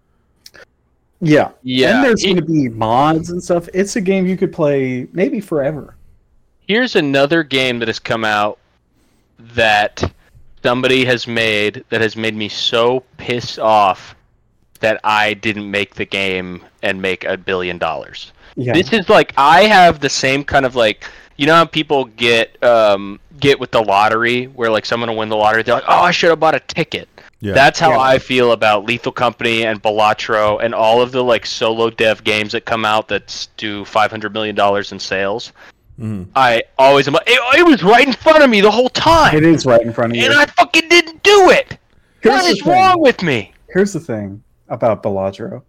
S8: yeah.
S3: Yeah,
S8: And there's
S3: it-
S8: going to be mods and stuff. It's a game you could play maybe forever.
S3: Here's another game that has come out that somebody has made that has made me so pissed off that I didn't make the game and make $1 billion.
S8: Yeah.
S3: This is like, I have the same kind of like, you know how people get with the lottery where like someone will win the lottery, they're like, oh, I should have bought a ticket.
S1: Yeah.
S3: That's how
S8: Yeah.
S3: I feel about Lethal Company and Balatro and all of the like solo dev games that come out that do $500 million in sales. I always am like, it was right in front of me the whole time,
S8: It is right in front of you.
S3: and I fucking didn't do it.
S8: Here's
S3: What
S8: the
S3: is
S8: thing.
S3: wrong with me?
S8: Here's the thing about Balatro.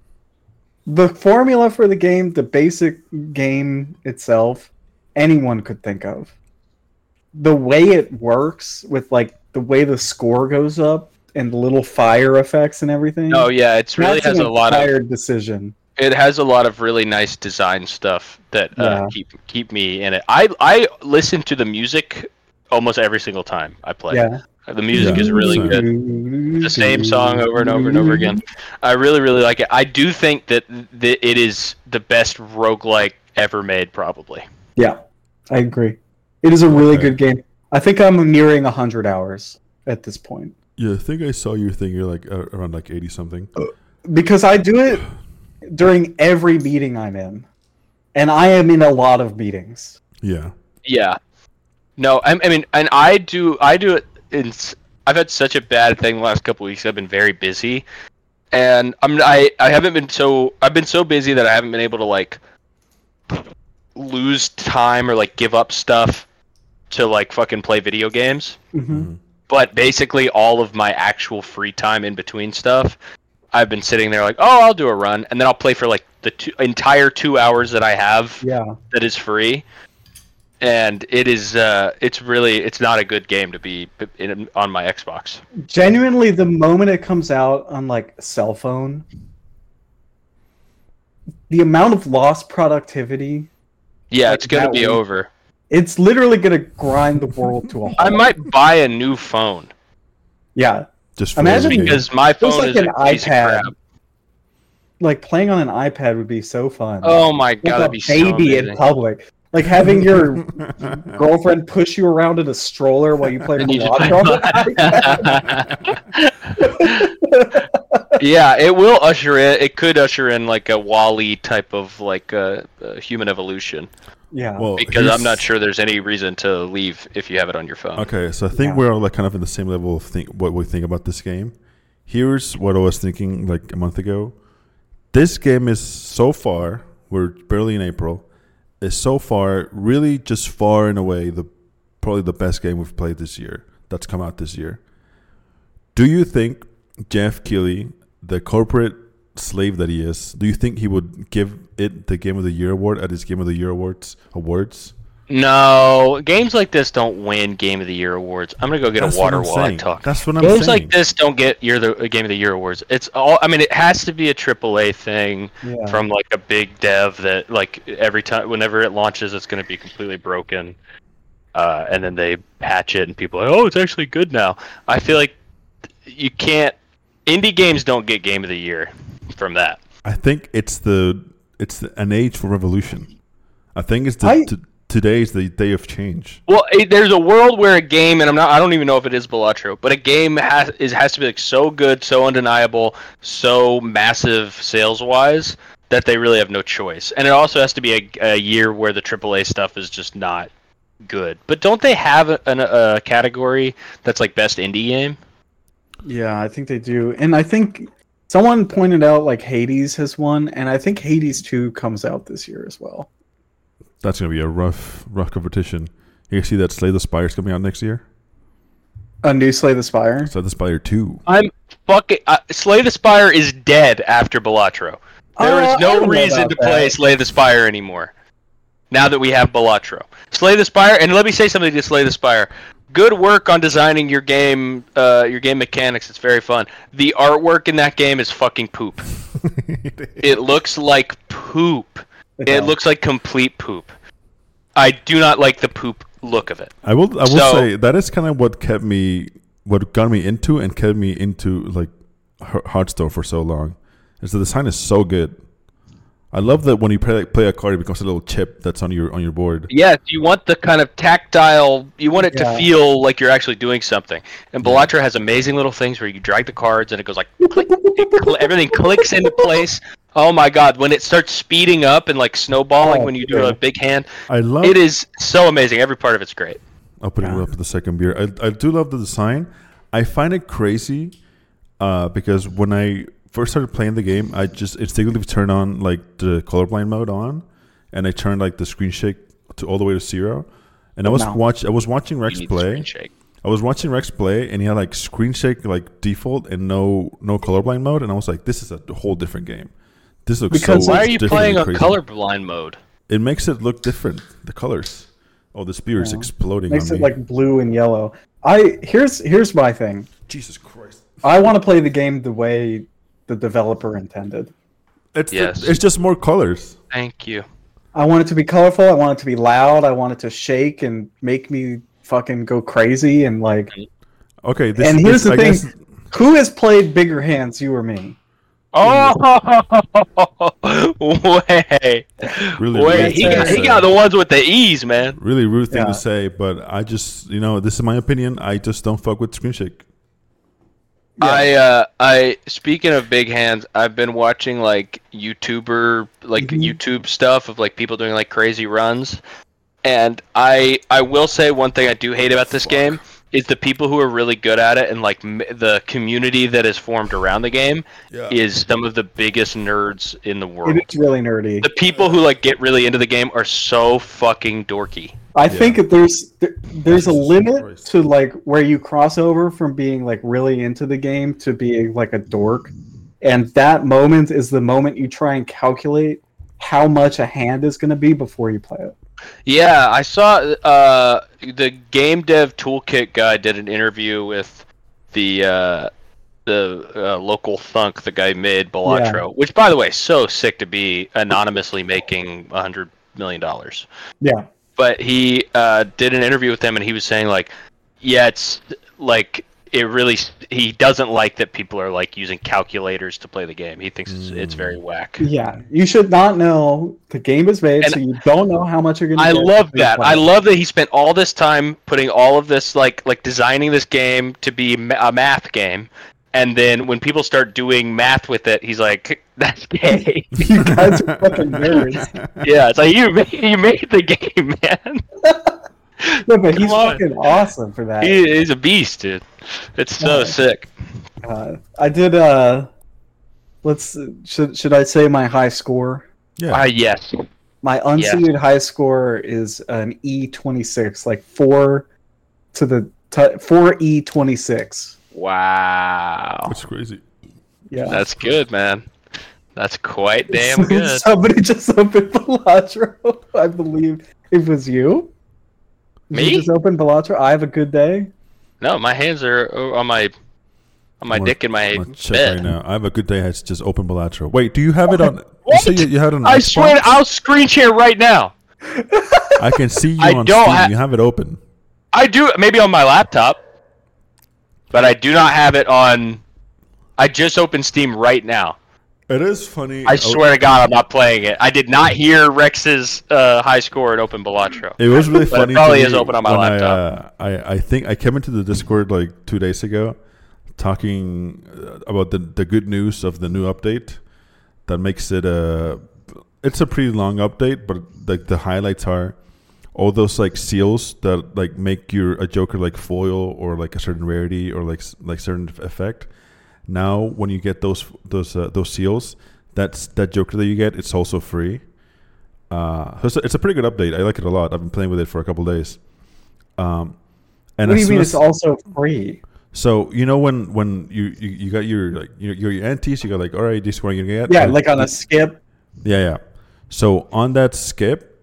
S8: The formula for the game, the basic game itself, anyone could think of. The way it works with like the way the score goes up and the little fire effects and everything.
S3: Oh yeah, it's really
S8: that's
S3: has
S8: an
S3: a lot of
S8: inspired decision.
S3: it has a lot of really nice design stuff that
S8: Yeah.
S3: keep me in it. I listen to the music almost every single time I play.
S8: Yeah.
S3: The music
S1: Yeah,
S3: is really
S1: same.
S3: good. The same song over and over and over again. I really, really like it. I do think that it is the best roguelike ever made, probably.
S8: Yeah, I agree. It is a really
S1: Okay.
S8: good game. I think I'm nearing 100 hours at this point.
S1: Yeah, I think I saw your thing. You're like around like 80 something.
S8: Because I do it during every meeting I'm in. And I am in a lot of meetings.
S1: Yeah.
S3: Yeah. No, I mean, and I do it. I've had such a bad thing the last couple weeks. I've been very busy, and I haven't been so. I've been so busy that I haven't been able to like lose time or like give up stuff to like fucking play video games.
S8: Mm-hmm.
S3: But basically, all of my actual free time in between stuff, I've been sitting there like, oh, I'll do a run, and then I'll play for like the entire 2 hours that I have
S8: Yeah.
S3: that is free. And it is, it's not a good game to be on my Xbox.
S8: Genuinely, the moment it comes out on like a cell phone, the amount of lost productivity,
S3: Yeah,
S8: Like
S3: it's gonna
S8: that
S3: be
S8: week.
S3: over.
S8: it's literally going to grind the world to a halt.
S3: I might buy a new phone
S8: Yeah.
S1: Just for
S8: Imagine
S1: the game.
S3: because my
S8: Just
S3: phone
S8: like
S3: is
S8: an
S3: a piece of
S8: iPad.
S3: crap.
S8: Like playing on an iPad would be so fun.
S3: Oh my
S8: With
S3: god,
S8: a
S3: that'd be so
S8: baby in
S3: amazing.
S8: public. Like having your girlfriend push you around in a stroller while you play
S3: And you just
S8: Balatro on the iPad.
S3: Yeah, it will usher in. It could usher in like a Wall-E type of like human evolution.
S8: Yeah.
S1: Well,
S3: Because
S1: here's-
S3: I'm not sure there's any reason to leave if you have it on your phone.
S1: Okay, so I think
S8: Yeah.
S1: we're all like kind of in the same level of what we think about this game. Here's what I was thinking like a month ago. This game is so far, we're barely in April, is so far really just far and away probably the best game we've played this year, that's come out this year. Do you think Jeff Keighley, the corporate slave that he is, do you think he would give it the Game of the Year award at his Game of the Year awards?
S3: No, games like this don't win Game of the Year awards. I'm gonna go get
S1: That's
S3: a
S1: what
S3: water
S1: I'm
S3: while I
S1: saying.
S3: talk.
S1: That's what I'm
S3: Games
S1: saying.
S3: like this don't get the Game of the Year awards. It's all. I mean, it has to be a AAA thing
S8: Yeah.
S3: from like a big dev that like every time, whenever it launches, it's gonna be completely broken, and then they patch it, and people are like, oh, it's actually good now. I feel like you can't. Indie games don't get Game of the Year from that.
S1: I think it's an age for revolution. I think it's today's the day of change.
S3: Well, there's a world where a game, and I don't even know if it is Balatro, but a game has to be like so good, so undeniable, so massive sales wise that they really have no choice. And it also has to be a year where the AAA stuff is just not good. But don't they have a category that's like best indie game?
S8: Yeah, I think they do. And I think someone pointed out like Hades has won, and I think Hades 2 comes out this year as well.
S1: That's gonna be a rough competition. You see that Slay the Spire's coming out next year?
S8: A new Slay the Spire.
S1: Slay the Spire 2.
S3: I'm fucking Slay the Spire is dead after Balatro. There is
S8: I
S3: no
S8: don't know
S3: reason
S8: about
S3: to play
S8: that.
S3: Slay the Spire anymore. Now that we have Balatro, Slay the Spire, and let me say something to Slay the Spire. Good work on designing your game mechanics. It's very fun. The artwork in that game is fucking poop. It looks like poop. It looks like complete poop. I do not like the poop look of it.
S1: I will say that is kind of what got me into and kept me into like Hearthstone for so long. Is the design is so good. I love that when you play a card, it becomes a little chip that's on your board.
S3: Yes, you want the kind of tactile. You want it to feel like you're actually doing something. And Balatro has amazing little things where you drag the cards and it goes like click, everything clicks into place. Oh my god! When it starts speeding up and like snowballing when you do a big hand, it is so amazing. Every part of it's great.
S1: Opening it up with the second beer. I do love the design. I find it crazy because when I first started playing the game, I just instinctively turned on like the colorblind mode on, and I turned like the screen shake to all the way to 0. And I was watching Rex play. I was watching Rex play, and he had like screen shake like default and no colorblind mode, and I was like, this is a whole different game. This looks
S3: why are you playing on colorblind mode?
S1: It makes it look different. The colors. Oh, the spear is exploding.
S8: Makes
S1: on
S8: it
S1: me.
S8: like blue and yellow. Here's my thing.
S1: Jesus Christ!
S8: I want to play the game the way the developer intended.
S1: It's just more colors.
S3: Thank you.
S8: I want it to be colorful. I want it to be loud. I want it to shake and make me fucking go crazy and like.
S1: Okay.
S8: Here's the thing: who has played Bigger Hands, you or me?
S3: Oh, way!
S1: Really
S3: he got the ones with the E's, man.
S1: Really rude thing to say, but I just, this is my opinion. I just don't fuck with screen shake.
S3: I speaking of big hands, I've been watching like YouTube stuff of like people doing like crazy runs, and I will say one thing I do hate about this game is the people who are really good at it and like the community that is formed around the game is some of the biggest nerds in the world.
S8: It's really nerdy.
S3: The people who like get really into the game are so fucking dorky.
S8: I think there's a limit to like where you cross over from being like really into the game to being like a dork, and that moment is the moment you try and calculate how much a hand is going to be before you play it.
S3: Yeah, I saw the Game Dev Toolkit guy did an interview with the local thunk, the guy made Balatro, which, by the way, so sick to be anonymously making $100 million.
S8: Yeah.
S3: But he did an interview with him, and he was saying, like, it's like he doesn't like that people are like using calculators to play the game. He thinks it's very whack.
S8: Yeah, you should not know the game is made, so you don't know how much you're going to get.
S3: I love that. I love that he spent all this time putting all of this like designing this game to be a math game, and then when people start doing math with it, he's like, "That's gay."
S8: You guys are fucking nerds.
S3: Yeah, it's like you made the game, man.
S8: No, but he's fucking awesome for that.
S3: He's a beast, dude. It's so sick.
S8: I did. Should I say my high score?
S1: Yeah.
S3: Yes.
S8: My unseeded high score is an E26, like 4E26.
S3: Wow.
S1: That's crazy.
S8: Yeah,
S3: That's good, man. That's quite damn good.
S8: Somebody just opened Balatro. I believe it was you. Did
S3: Me?
S8: You just opened Balatro. I have a good day.
S3: No, my hands are on my dick in my
S1: Check
S3: bed.
S1: right now. I have a good day. Has just opened Balatro. Wait, do you have it on? You say you had it on
S3: I
S1: Xbox?
S3: swear, I'll screen share right now.
S1: I can see you
S3: I
S1: on
S3: don't
S1: Steam. You have it open.
S3: I do, maybe on my laptop, but I do not have it on. I just opened Steam right now.
S1: It is funny.
S3: I swear to God, I'm not playing it. I did not hear Rex's high score at Open Balatro.
S1: It was really
S3: But
S1: funny.
S3: it probably
S1: to
S3: is
S1: me
S3: open on my
S1: when
S3: laptop.
S1: I think I came into the Discord like 2 days ago, talking about the good news of the new update that makes it it's a pretty long update, but like the highlights are all those like seals that like make a Joker like foil or like a certain rarity or like certain effect. Now, when you get those seals, that Joker that you get, it's also free. So it's a pretty good update. I like it a lot. I've been playing with it for a couple days. And
S8: what do you mean it's also free?
S1: So when you got your antis, you got like, all right, this is what you're gonna get.
S8: Yeah, like on a skip.
S1: Yeah. So on that skip,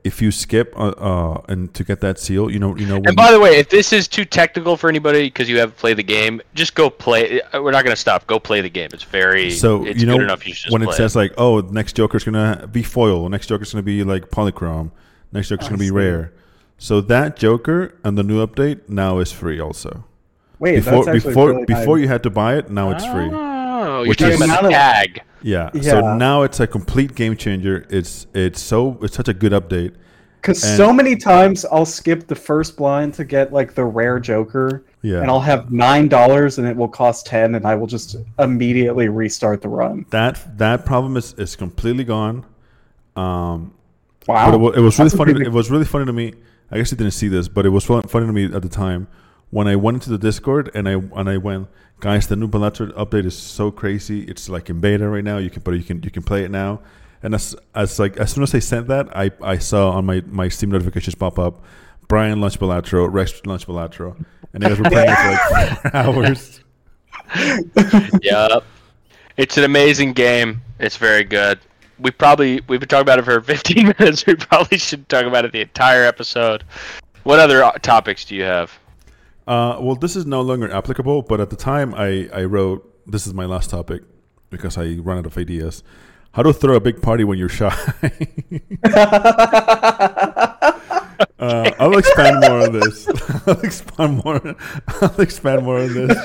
S1: if you skip and to get that seal, you know.
S3: And by the way, if this is too technical for anybody because you haven't played the game, just go play. We're not going to stop. Go play the game. It's it's good enough. You should just
S1: when
S3: play
S1: it says like, oh, next Joker's gonna be foil, next Joker's gonna be like polychrome, next Joker's gonna be rare. So that Joker and the new update now is free also.
S8: Wait,
S1: before you had to buy it, now it's free.
S3: Oh, you're talking about the tag.
S1: Yeah. So now it's a complete game changer. It's such a good update.
S8: Because so many times I'll skip the first blind to get like the rare Joker, and I'll have $9 and it will cost 10, and I will just immediately restart the run.
S1: That problem is completely gone.
S8: Wow.
S1: But it was really funny. It was really funny to me. I guess you didn't see this, but it was funny to me at the time when I went into the Discord and I went, guys, the new Bellator update is so crazy. It's like in beta right now. You can play it now. And as soon as I sent that, I saw on my Steam notifications pop up, Brian Lunch Bellator, Rex Lunch Bellator, and they guys were playing it for like 4 hours.
S3: Yep, it's an amazing game. It's very good. We've been talking about it for 15 minutes. We probably should talk about it the entire episode. What other topics do you have?
S1: Well, this is no longer applicable, but at the time I wrote, this is my last topic because I ran out of ideas. How to throw a big party when you're shy. I'll expand more on this. I'll expand more on this.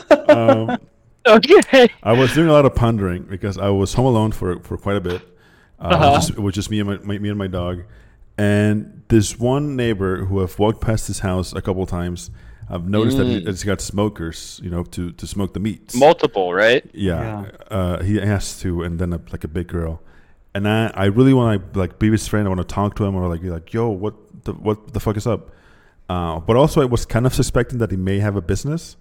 S3: Okay.
S1: I was doing a lot of pondering because I was home alone for quite a bit. It was just me and my dog. And this one neighbor who I've walked past his house a couple of times, I've noticed that he's got smokers, to smoke the meats.
S3: Multiple, right?
S1: Yeah. He has to, and then a big grill. And I really want to like be his friend. I want to talk to him, or be like, yo, what the fuck is up? But also, I was kind of suspecting that he may have a business.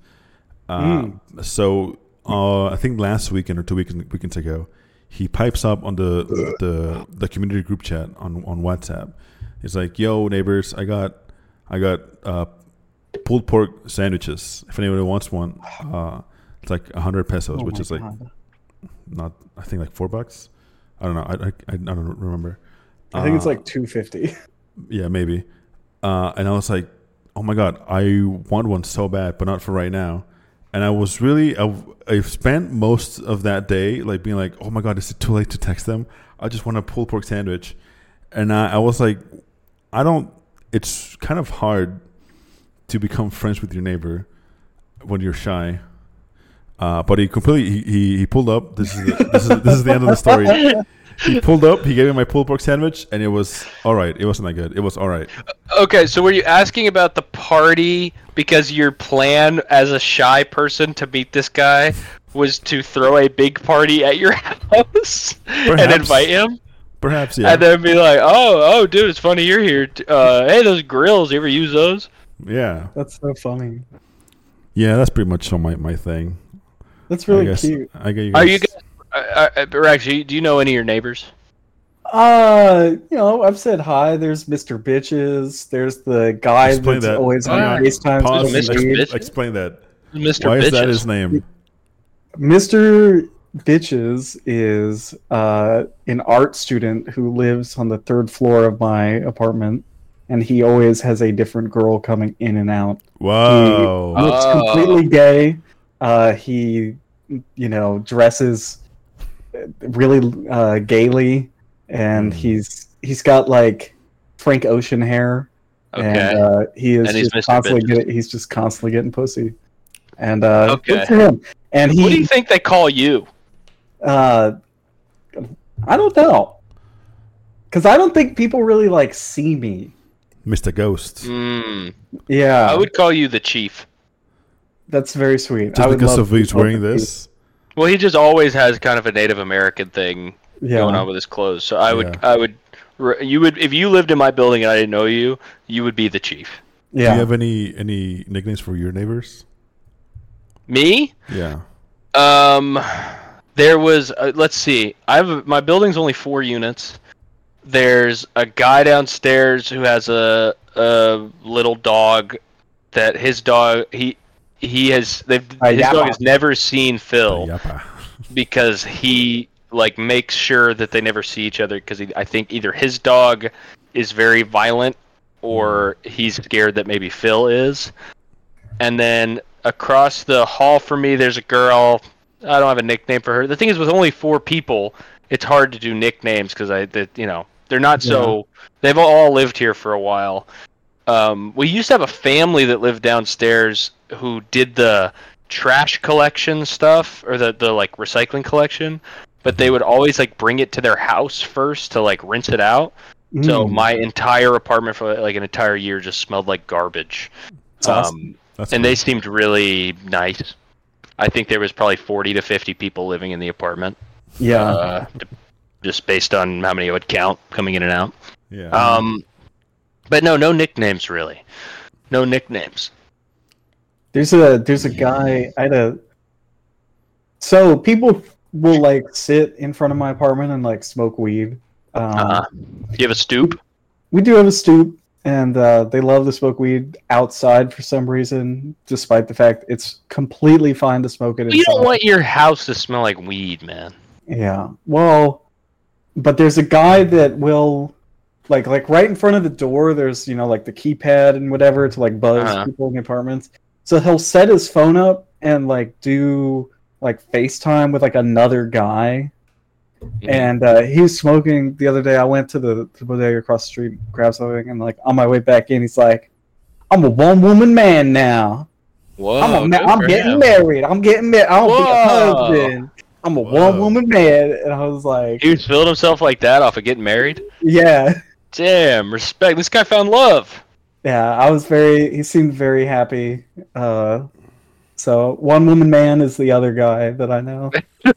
S1: So I think last weekend or 2 weekends ago, he pipes up on the community group chat on WhatsApp. He's like, yo, neighbors, I got pulled pork sandwiches. If anybody wants one, it's like 100 pesos, which is like not, I think like $4. I don't know. I don't remember.
S8: I think it's like $2.50.
S1: Yeah, maybe. And I was like, oh my God, I want one so bad, but not for right now. And I was really, I've spent most of that day like being like, oh my God, is it too late to text them? I just want a pulled pork sandwich. And I was like, it's kind of hard to become friends with your neighbor when you're shy. But he pulled up. This is the end of the story. He pulled up. He gave me my pulled pork sandwich, and it was all right. It wasn't that good. It was all right.
S3: Okay, so were you asking about the party because your plan as a shy person to meet this guy was to throw a big party at your house and invite him?
S1: Perhaps, yeah.
S3: And then be like, oh, dude, it's funny you're here. Hey, those grills, you ever use those?
S1: Yeah.
S8: That's so funny.
S1: Yeah, that's pretty much my thing.
S8: That's really cute.
S1: I get you
S3: guys. Are you guys? Rex, do you know any of your neighbors?
S8: I've said hi. There's Mr. Bitches. There's the guy that's always on FaceTime.
S3: Mr. Bitches.
S1: Explain that.
S3: Mr.
S1: Why
S3: Bitches.
S1: is that his name?
S8: Mr. Bitches is an art student who lives on the 3rd floor of my apartment, and he always has a different girl coming in and out.
S1: Wow.
S8: He looks completely gay. He, dresses really gaily, and he's got like Frank Ocean hair, and he's just constantly getting pussy. And good for him. And
S3: what do you think they call you?
S8: I don't know, because I don't think people really like see me.
S1: Mr. Ghost.
S8: Yeah,
S3: I would call you the Chief.
S8: That's very sweet.
S1: Just because of he's wearing this?
S3: Well, he just always has kind of a Native American thing going on with his clothes. So I would, if you lived in my building and I didn't know you, you would be the Chief.
S1: Yeah. Do you have any nicknames for your neighbors?
S3: Me?
S1: Yeah.
S3: There was, let's see. My building's only 4 units. There's a guy downstairs who has a little dog that his dog his dog has never seen Phil because he like makes sure that they never see each other because I think either his dog is very violent, or he's scared that maybe Phil is. And then across the hall for me, there's a girl. I don't have a nickname for her. The thing is, with only 4 people, it's hard to do nicknames because they're not so. They've all lived here for a while. We used to have a family that lived downstairs who did the trash collection stuff, or the like recycling collection, but they would always like bring it to their house first to like rinse it out. So my entire apartment for like an entire year just smelled like garbage.
S8: Awesome.
S3: And they seemed really nice. I think there was probably 40 to 50 people living in the apartment.
S8: Yeah.
S3: Just based on how many it would count coming in and out.
S1: Yeah.
S3: But no nicknames really. No nicknames.
S8: There's a guy. So people will like sit in front of my apartment and like smoke weed.
S3: Do you have a stoop?
S8: We do have a stoop, and they love to smoke weed outside for some reason, despite the fact it's completely fine to smoke it inside.
S3: You don't want your house to smell like weed, man.
S8: Yeah. Well, but there's a guy that will like right in front of the door, there's like the keypad and whatever to like buzz people in the apartments. So he'll set his phone up and like do like FaceTime with like another guy. And he was smoking the other day. I went to the bodega across the street, grabbed something, and like on my way back in, he's like, "I'm a one-woman man now.
S3: Whoa!
S8: I'm getting married. I'm getting married. I'll be a husband. I'm a one-woman man." And I was like,
S3: he was feeling himself like that off of getting married.
S8: Yeah.
S3: Damn, respect. This guy found love.
S8: Yeah, he seemed very happy. So one woman man is the other guy that I know.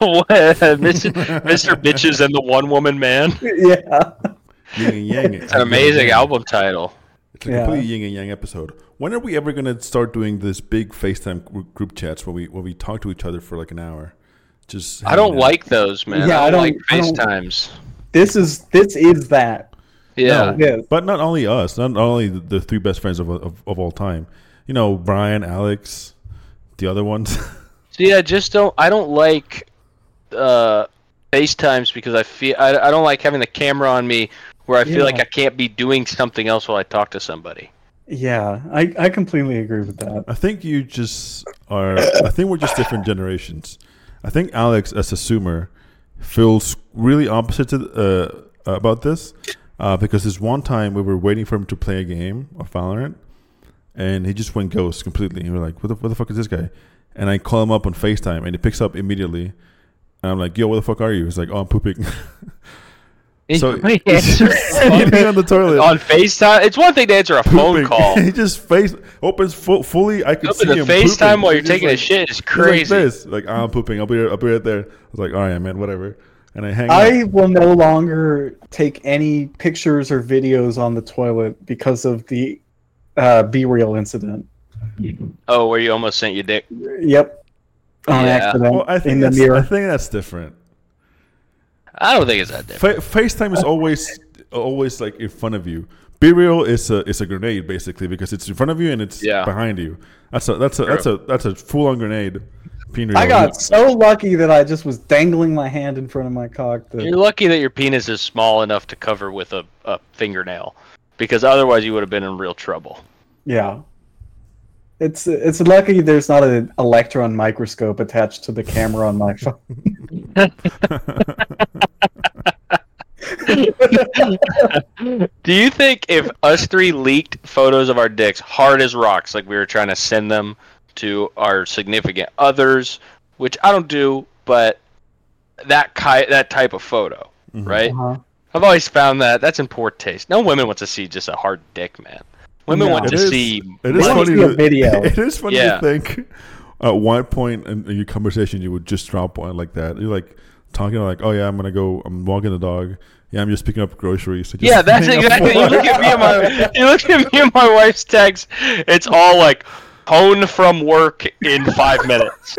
S3: Mr. Bitches and the one woman man.
S8: Yeah.
S1: Yin and Yang.
S3: It's an amazing album title.
S1: It's a complete Yin and Yang episode. When are we ever gonna start doing this big FaceTime group chats where we talk to each other for like an hour?
S3: I don't like those, man.
S8: Yeah,
S3: I don't like FaceTimes.
S8: This is that.
S3: Yeah.
S8: No,
S1: but not only us, not only the 3 best friends of all time. Brian, Alex, the other ones.
S3: See, I don't like FaceTimes because I don't like having the camera on me where I feel like I can't be doing something else while I talk to somebody.
S8: Yeah, I completely agree with that.
S1: I think we're just different generations. I think Alex, as a zoomer, feels really opposite about this. Because this one time we were waiting for him to play a game of Valorant, and he just went ghost completely. And we were like, what the fuck is this guy? And I call him up on FaceTime, and he picks up immediately. And I'm like, yo, where the fuck are you? He's like, oh, I'm pooping. So he's sleeping on the toilet.
S3: On FaceTime? It's one thing to answer a phone call.
S1: He just opens fully. I could see him
S3: FaceTime
S1: pooping.
S3: while you're taking a shit is crazy.
S1: Like this. Like, I'm pooping. I'll be right there. I was like, all right, man, whatever. And I hang up.
S8: Will no longer take any pictures or videos on the toilet because of the BeReal incident.
S3: Oh, where you almost sent your dick?
S8: Yep. On accident.
S1: Well, I think that's different.
S3: I don't think it's that different.
S1: FaceTime is always like in front of you. BeReal is a grenade basically because it's in front of you and it's behind you. That's a full on grenade.
S8: I got so lucky that I just was dangling my hand in front of my cock.
S3: You're lucky that your penis is small enough to cover with a fingernail, because otherwise you would have been in real trouble.
S8: Yeah. It's lucky there's not an electron microscope attached to the camera on my phone.
S3: Do you think if us 3 leaked photos of our dicks hard as rocks, like we were trying to send them to our significant others, which I don't do, but that type of photo, right? Uh-huh. I've always found that's in poor taste. No women want to see just a hard dick, man. Women want to see.
S1: It is funny
S8: a video.
S1: It is funny to think at one point in your conversation you would just drop one like that. You're like talking like, oh yeah, I'm walking the dog. Yeah, I'm just picking up groceries. So
S3: yeah, that's exactly. You look at me and my wife's text. It's all like, home from work in 5 minutes.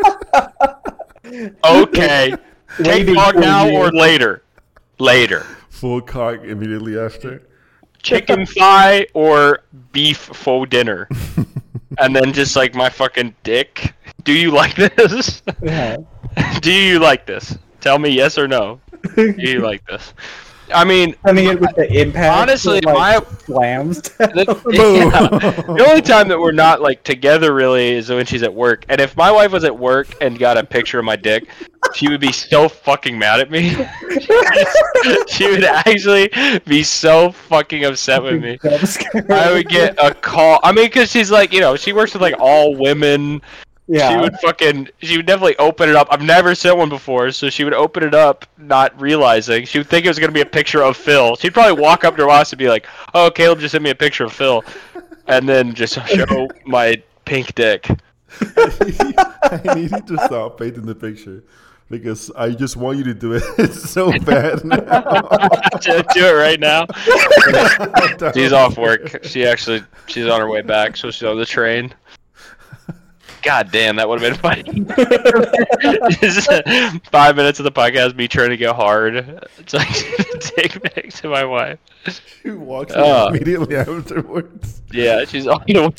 S3: Okay. Take dog now or later? Later.
S1: Full cock immediately after.
S3: Chicken thigh or beef for dinner. And then just like my fucking dick. Do you like this?
S8: Yeah.
S3: Do you like this? Tell me yes or no. Do you like this? I mean,
S8: it with the impact.
S3: honestly,
S8: it, like,
S3: my
S8: slams.
S3: the only time that we're not like together really is when she's at work. And if my wife was at work and got a picture of my dick, she would be so fucking mad at me. She would actually be so fucking upset with me. I would get a call. I mean, because she's like, she works with like all women.
S8: Yeah.
S3: She would definitely open it up. I've never sent one before, so she would open it up, not realizing. She would think it was going to be a picture of Phil. She'd probably walk up to her house and be like, "Oh, Caleb just sent me a picture of Phil," and then just show my pink dick.
S1: I need you to stop painting the picture because I just want you to do it so bad now.
S3: Do it right now. She's off work. She's on her way back, so she's on the train. God damn, that would have been funny. Just 5 minutes of the podcast, me trying to go hard. It's like take pic to my wife.
S1: She walks in immediately afterwards.
S3: Yeah, she's on the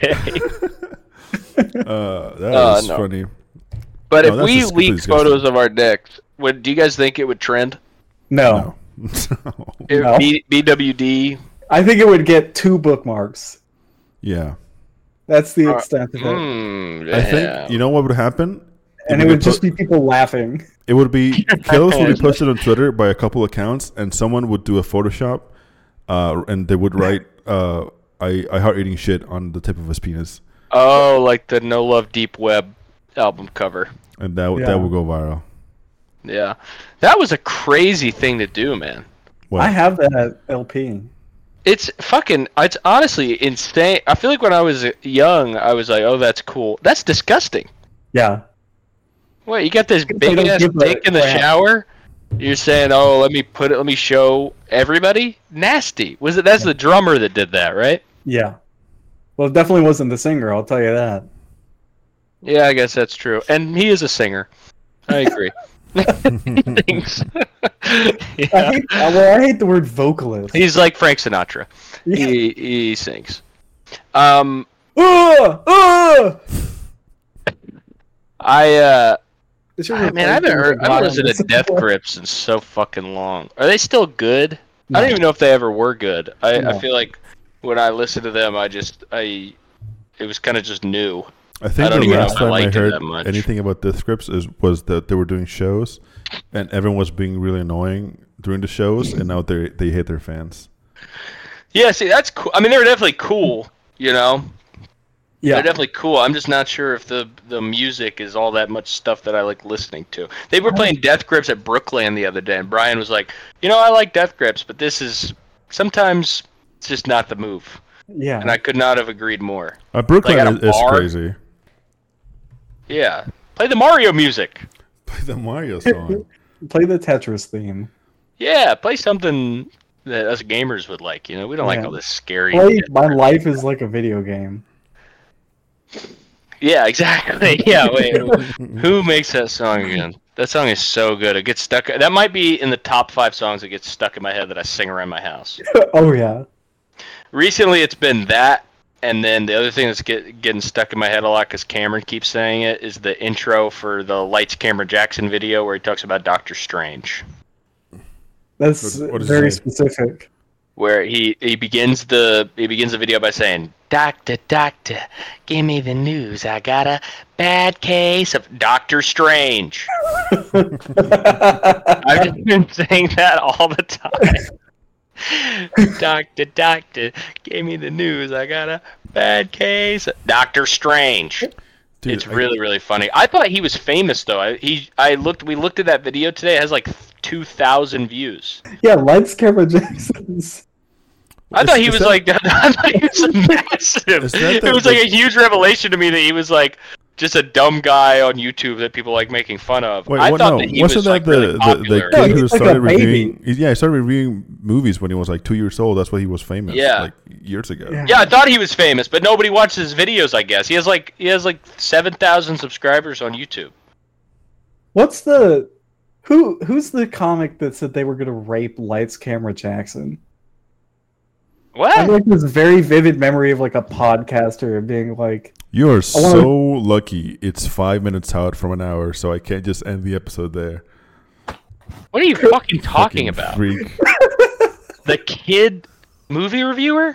S3: way.
S1: That is funny.
S3: But
S1: No,
S3: if we
S1: that's
S3: leaked
S1: disgusting.
S3: photos of our dicks, do you guys think it would trend?
S8: No.
S3: It would be BWD.
S8: I think it would get 2 bookmarks.
S1: Yeah.
S8: That's the extent of it.
S1: I think, you know what would happen?
S8: And it would just be people laughing.
S1: It would be, kills would be posted on Twitter by a couple accounts, and someone would do a Photoshop, and they would write, I heart eating shit on the tip of his penis.
S3: Oh, like the No Love Deep Web album cover.
S1: And that would go viral.
S3: Yeah. That was a crazy thing to do, man.
S1: What?
S8: I have that LP.
S3: It's honestly insane. I feel like when I was young, I was like, oh, that's cool. That's disgusting.
S8: Yeah.
S3: What, you got this
S8: They
S3: big
S8: don't
S3: ass
S8: give a
S3: dick in the
S8: crap.
S3: shower? You're saying, oh, let me show everybody? Nasty. That's the drummer that did that, right?
S8: Yeah. Well, it definitely wasn't the singer, I'll tell you that.
S3: Yeah, I guess that's true. And he is a singer. I agree. Thanks. Yeah.
S8: I hate the word vocalist.
S3: He's like Frank Sinatra.
S8: Yeah.
S3: He sings.
S8: I
S3: haven't listened to Death Grips in so fucking long. Are they still good?
S8: No.
S3: I don't even know if they ever were good. I
S8: No.
S3: feel like when I listened to them, it was kind of just new.
S1: I think
S3: don't
S1: the
S3: even know
S1: last
S3: if I
S1: time I
S3: liked it
S1: heard
S3: that much.
S1: anything about Death Grips was that they were doing shows, and everyone was being really annoying during the shows, and now they hate their fans.
S3: Yeah, see, that's cool. I mean, they were definitely cool, They're
S8: Yeah.
S3: definitely cool. I'm just not sure if the music is all that much stuff that I like listening to. They were playing Death Grips at Brookland the other day, and Brian was like, I like Death Grips, but sometimes it's just not the move.
S8: Yeah.
S3: And I could not have agreed more.
S1: Brooklyn
S3: Like at a
S1: is
S3: bar?
S1: crazy.
S3: Yeah. Play the Mario music.
S1: Play the Mario song.
S8: Play the Tetris theme.
S3: Yeah, play something that us gamers would like, We don't like
S8: Yeah.
S3: all this scary
S8: Play My Life is Like a Video Game.
S3: Yeah, exactly. Yeah, wait. Who makes that song again? That song is so good. It gets stuck. That might be in the top 5 songs that get stuck in my head that I sing around my house.
S8: Oh, yeah.
S3: Recently, it's been that, and then the other thing that's getting stuck in my head a lot because Cameron keeps saying it is the intro for the Lights, Camera, Jackson video where he talks about Doctor Strange.
S8: That's
S1: What does it
S8: very
S1: say?
S8: specific.
S3: Where he begins the video by saying, Doctor, give me the news. I got a bad case of Doctor Strange. I've just been saying that all the time. Doctor, give me the news. I got a bad case of Doctor Strange.
S1: Dude,
S3: It's really, really funny. I thought he was famous though. We looked at that video today. It has like 2,000 views.
S8: Yeah, Lights, Camera, Jackson's.
S3: I thought he
S1: Is
S3: was
S1: that-
S3: like I thought he was massive.
S1: Is that
S3: It was like a huge revelation to me that he was like just a dumb guy on YouTube that people like making fun of.
S1: Wait,
S3: I
S1: what?
S3: thought
S1: No,
S3: that he
S1: wasn't
S3: was
S1: that
S3: like really
S1: the
S3: popular.
S1: kid
S8: No,
S1: who
S8: he's like a
S1: started
S8: baby.
S1: reviewing? He started reviewing movies when he was like 2 years old. That's why he was famous.
S3: Yeah.
S1: like years ago.
S8: Yeah.
S3: Yeah, I thought he was famous, but nobody watches his videos. I guess he has like 7,000 subscribers on YouTube.
S8: What's the... Who's the comic that said they were going to rape Lights, Camera, Jackson? I have
S3: What?
S8: like this very vivid memory of like a podcaster being like,
S1: You are
S8: wanna-
S1: so lucky. It's 5 minutes out from an hour, so I can't just end the episode there.
S3: What are you fucking talking
S1: Fucking
S3: about?
S1: Freak.
S3: The kid movie reviewer?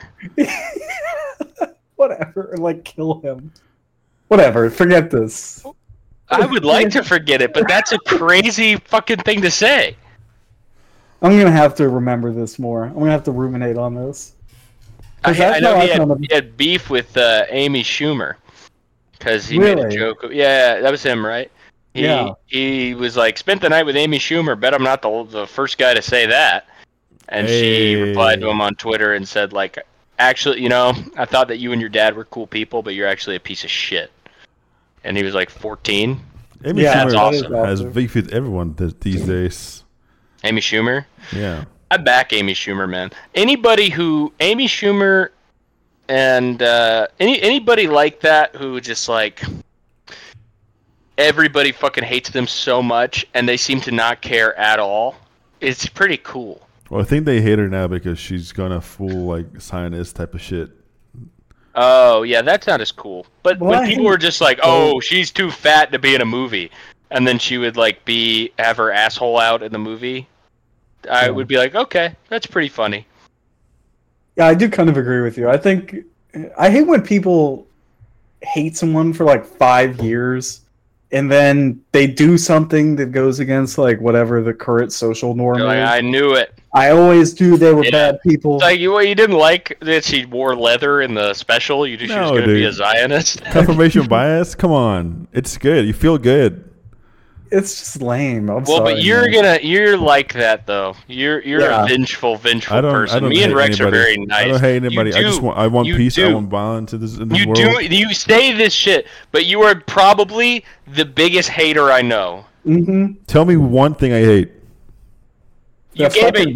S8: Whatever, like kill him. Whatever, forget this.
S3: I would like to forget it, but that's a crazy fucking thing to say.
S8: I'm gonna have to remember this more. I'm gonna have to ruminate on this.
S3: I know he had beef with Amy Schumer because he made a joke. Yeah, that was him, right? He was like, spent the night with Amy Schumer. Bet I'm not the first guy to say that. And she replied to him on Twitter and said, like, actually, you know, I thought that you and your dad were cool people, but you're actually a piece of shit. And he was like 14.
S1: Amy Schumer has beef with everyone these days.
S3: Amy Schumer?
S1: Yeah.
S3: I back Amy Schumer, man. Amy Schumer and anybody like that who just like everybody fucking hates them so much and they seem to not care at all. It's pretty cool.
S1: Well, I think they hate her now because she's gone a full like Zionist type of shit.
S3: Oh yeah, that's not as cool. But when people were just like, "Oh, she's too fat to be in a movie," and then she would like have her asshole out in the movie, I would be like, "Okay, that's pretty funny."
S8: Yeah, I do kind of agree with you. I hate when people hate someone for like 5 years, and then they do something that goes against like whatever the current social norm is.
S3: I knew it.
S8: I always knew they were bad people.
S3: It's like you didn't like that she wore leather in the special. You knew she was going to be a Zionist.
S1: Confirmation bias. Come on, it's good. You feel good.
S8: It's just lame. I'm sorry,
S3: but you're like that though. You're a vengeful person. Me and Rex are very nice.
S1: I don't hate anybody. I want peace. I want balance in this world.
S3: You say this shit, but you are probably the biggest hater I know.
S8: Mm-hmm.
S1: Tell me one thing I hate.
S3: You gave a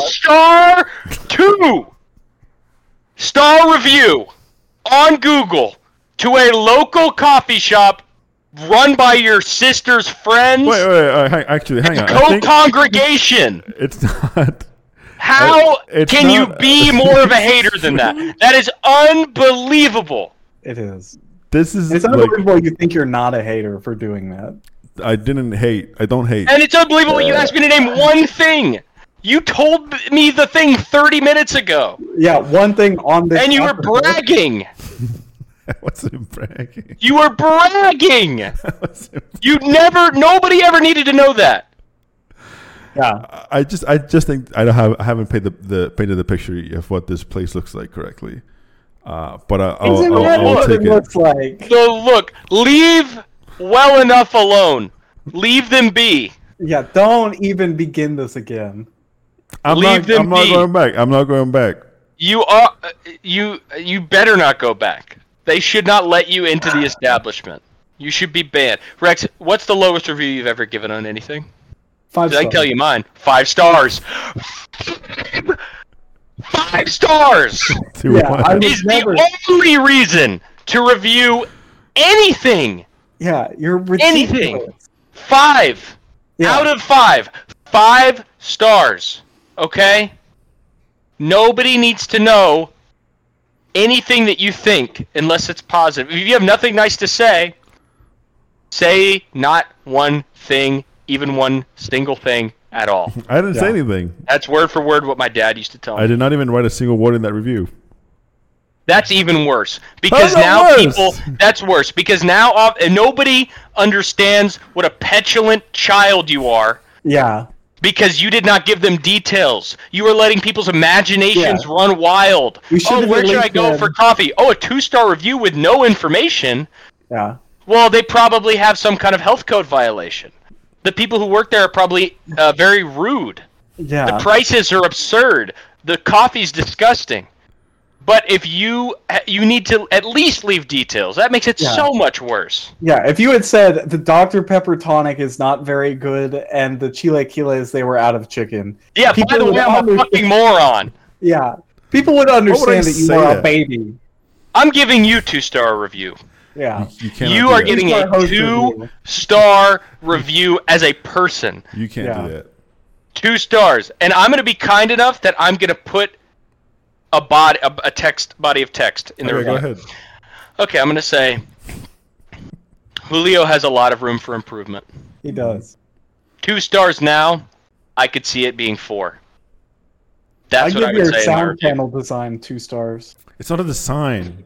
S3: 2-star review on Google to a local coffee shop run by your sister's friends.
S1: Wait. Actually, hang on.
S3: Co-congregation.
S1: It's not.
S3: How can you be more of a hater than that? That is unbelievable.
S8: It is.
S1: It's
S8: unbelievable you think you're not a hater for doing that.
S1: I didn't hate. I don't hate.
S3: And it's unbelievable you asked me to name one thing. You told me the thing 30 minutes ago.
S8: Yeah, one thing on this.
S3: And you were bragging.
S1: I wasn't bragging.
S3: You were bragging. Nobody ever needed to know that.
S8: Yeah.
S1: I just think I haven't painted the picture of what this place looks like correctly. But I'll take it.
S8: Looks like.
S3: So look, leave well enough alone. Leave them be.
S8: Yeah, don't even begin this again.
S1: I'm not going back. I'm not going back.
S3: You better not go back. They should not let you into the establishment. You should be banned. Rex, what's the lowest review you've ever given on anything?
S8: 5 stars.
S3: I can tell you mine. 5 stars. 5 stars. Is the only reason to review anything.
S8: Yeah, you're ridiculous.
S3: Anything. 5 out of 5. 5 stars. Okay? Nobody needs to know anything that you think unless it's positive. If you have nothing nice to say not one thing, even one single thing at all.
S1: I didn't say anything.
S3: That's word for word what my dad used to tell me.
S1: I did not even write a single word in that review.
S3: That's even worse. Because now that's worse. Because now nobody understands what a petulant child you are.
S8: Yeah.
S3: Because you did not give them details. You were letting people's imaginations run wild. Where should I go for coffee? Oh, a 2-star review with no information?
S8: Yeah.
S3: Well, they probably have some kind of health code violation. The people who work there are probably very rude.
S8: Yeah.
S3: The prices are absurd. The coffee's disgusting. But if you need to at least leave details. That makes it so much worse.
S8: Yeah, if you had said the Dr. Pepper tonic is not very good and the chilaquiles, they were out of chicken.
S3: Yeah, by the way, I'm a fucking moron.
S8: Yeah. People would understand that you are a baby.
S3: I'm giving you 2-star review.
S8: Yeah.
S3: You are getting a 2-star review as a person.
S1: You can't do that.
S3: 2 stars. And I'm going to be kind enough that I'm going to put a body of text in the review.
S1: Go ahead.
S3: Okay, I'm going to say Julio has a lot of room for improvement.
S8: He does.
S3: 2 stars now. I could see it being 4. That's what I
S8: give
S3: would
S8: your
S3: say in my
S8: sound
S3: review.
S8: panel design 2 stars.
S1: It's not a design.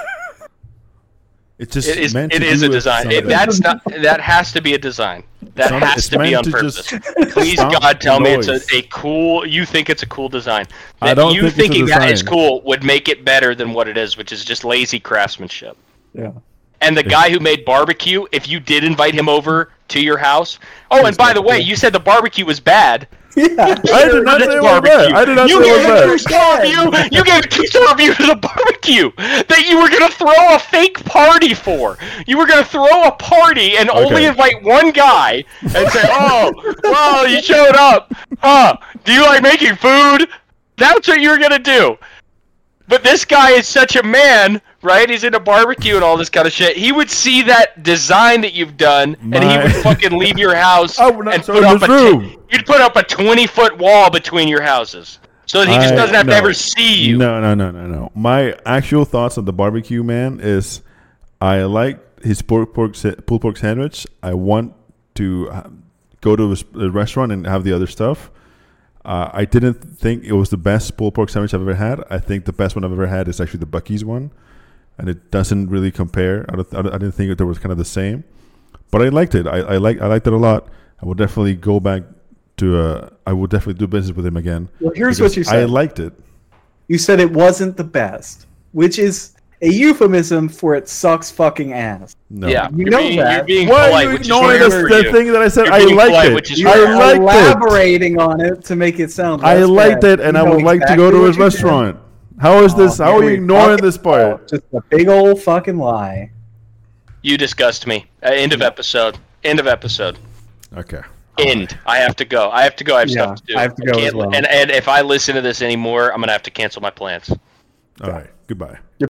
S1: It's just
S3: It is.
S1: meant
S3: It
S1: to
S3: is
S1: do
S3: a
S1: with
S3: design.
S1: something.
S3: That's not. That has to be a design. That
S1: It's
S3: has to be
S1: meant
S3: on
S1: to
S3: purpose.
S1: just
S3: Please,
S1: stop
S3: God, tell
S1: the
S3: me it's
S1: noise.
S3: a cool. You think it's a cool design.
S1: I
S3: That
S1: don't
S3: you
S1: think it's a
S3: thinking that is
S1: design.
S3: cool would make it better than what it is, which is just lazy craftsmanship.
S8: Yeah.
S3: And the guy who made barbecue, if you did invite him over to your house. Oh, and by the way, you said the barbecue was bad.
S8: Yeah.
S1: I did not say it was bad. I did not say
S3: You gave
S1: it
S3: a
S1: was bad.
S3: 2-star review. You gave a 2-star review to the barbecue that you were gonna throw a fake party for. You were gonna throw a party and only
S1: Okay.
S3: invite one guy and say, "Oh, well, you showed up. Huh? Do you like making food?" That's what you were gonna do. But this guy is such a man, right? He's into barbecue and all this kind of shit. He would see that design that you've done, and he would fucking leave your house
S1: I would not
S3: and
S1: show
S3: put
S1: him
S3: up
S1: his
S3: a
S1: room.
S3: you'd put up a 20-foot wall between your houses, so that he just doesn't have to ever see you.
S1: No. My actual thoughts on the barbecue man is, I like his pulled pork sandwich. I want to go to a restaurant and have the other stuff. I didn't think it was the best pulled pork sandwich I've ever had. I think the best one I've ever had is actually the Buc-ee's one, and it doesn't really compare. I didn't think that they were kind of the same, but I liked it. I liked it a lot. I would definitely go back to. I would definitely do business with him again.
S8: Well, here's
S1: because
S8: what you said.
S1: I liked it.
S8: You said it wasn't the best, which is a euphemism for it sucks fucking ass.
S1: No.
S3: Yeah,
S8: You know
S3: you're
S8: that.
S3: being
S1: Why
S3: polite,
S1: are you
S3: which is
S1: ignoring
S3: rare
S1: the
S3: for you.
S1: thing that I said?
S3: You're
S1: I
S3: being
S1: liked
S3: polite,
S1: it.
S3: which is
S8: You're
S1: I liked it.
S8: elaborating on it to make it sound
S1: I
S8: less
S1: liked
S8: bad.
S1: it, and
S8: You
S1: I
S8: know
S1: would like to
S8: exactly
S1: go to
S8: what
S1: his
S8: you did.
S1: restaurant. How is this?
S8: Oh,
S1: How are
S8: here
S1: you
S8: we
S1: ignoring
S8: fucking
S1: this part?
S8: go. Just a big old fucking lie.
S3: You disgust me. End of episode. End of episode.
S1: Okay.
S3: End. I have to go. I have stuff to do.
S8: I have to go
S3: can't-
S8: as well.
S3: And if I listen to this anymore, I'm gonna have to cancel my plans.
S1: All right. Goodbye.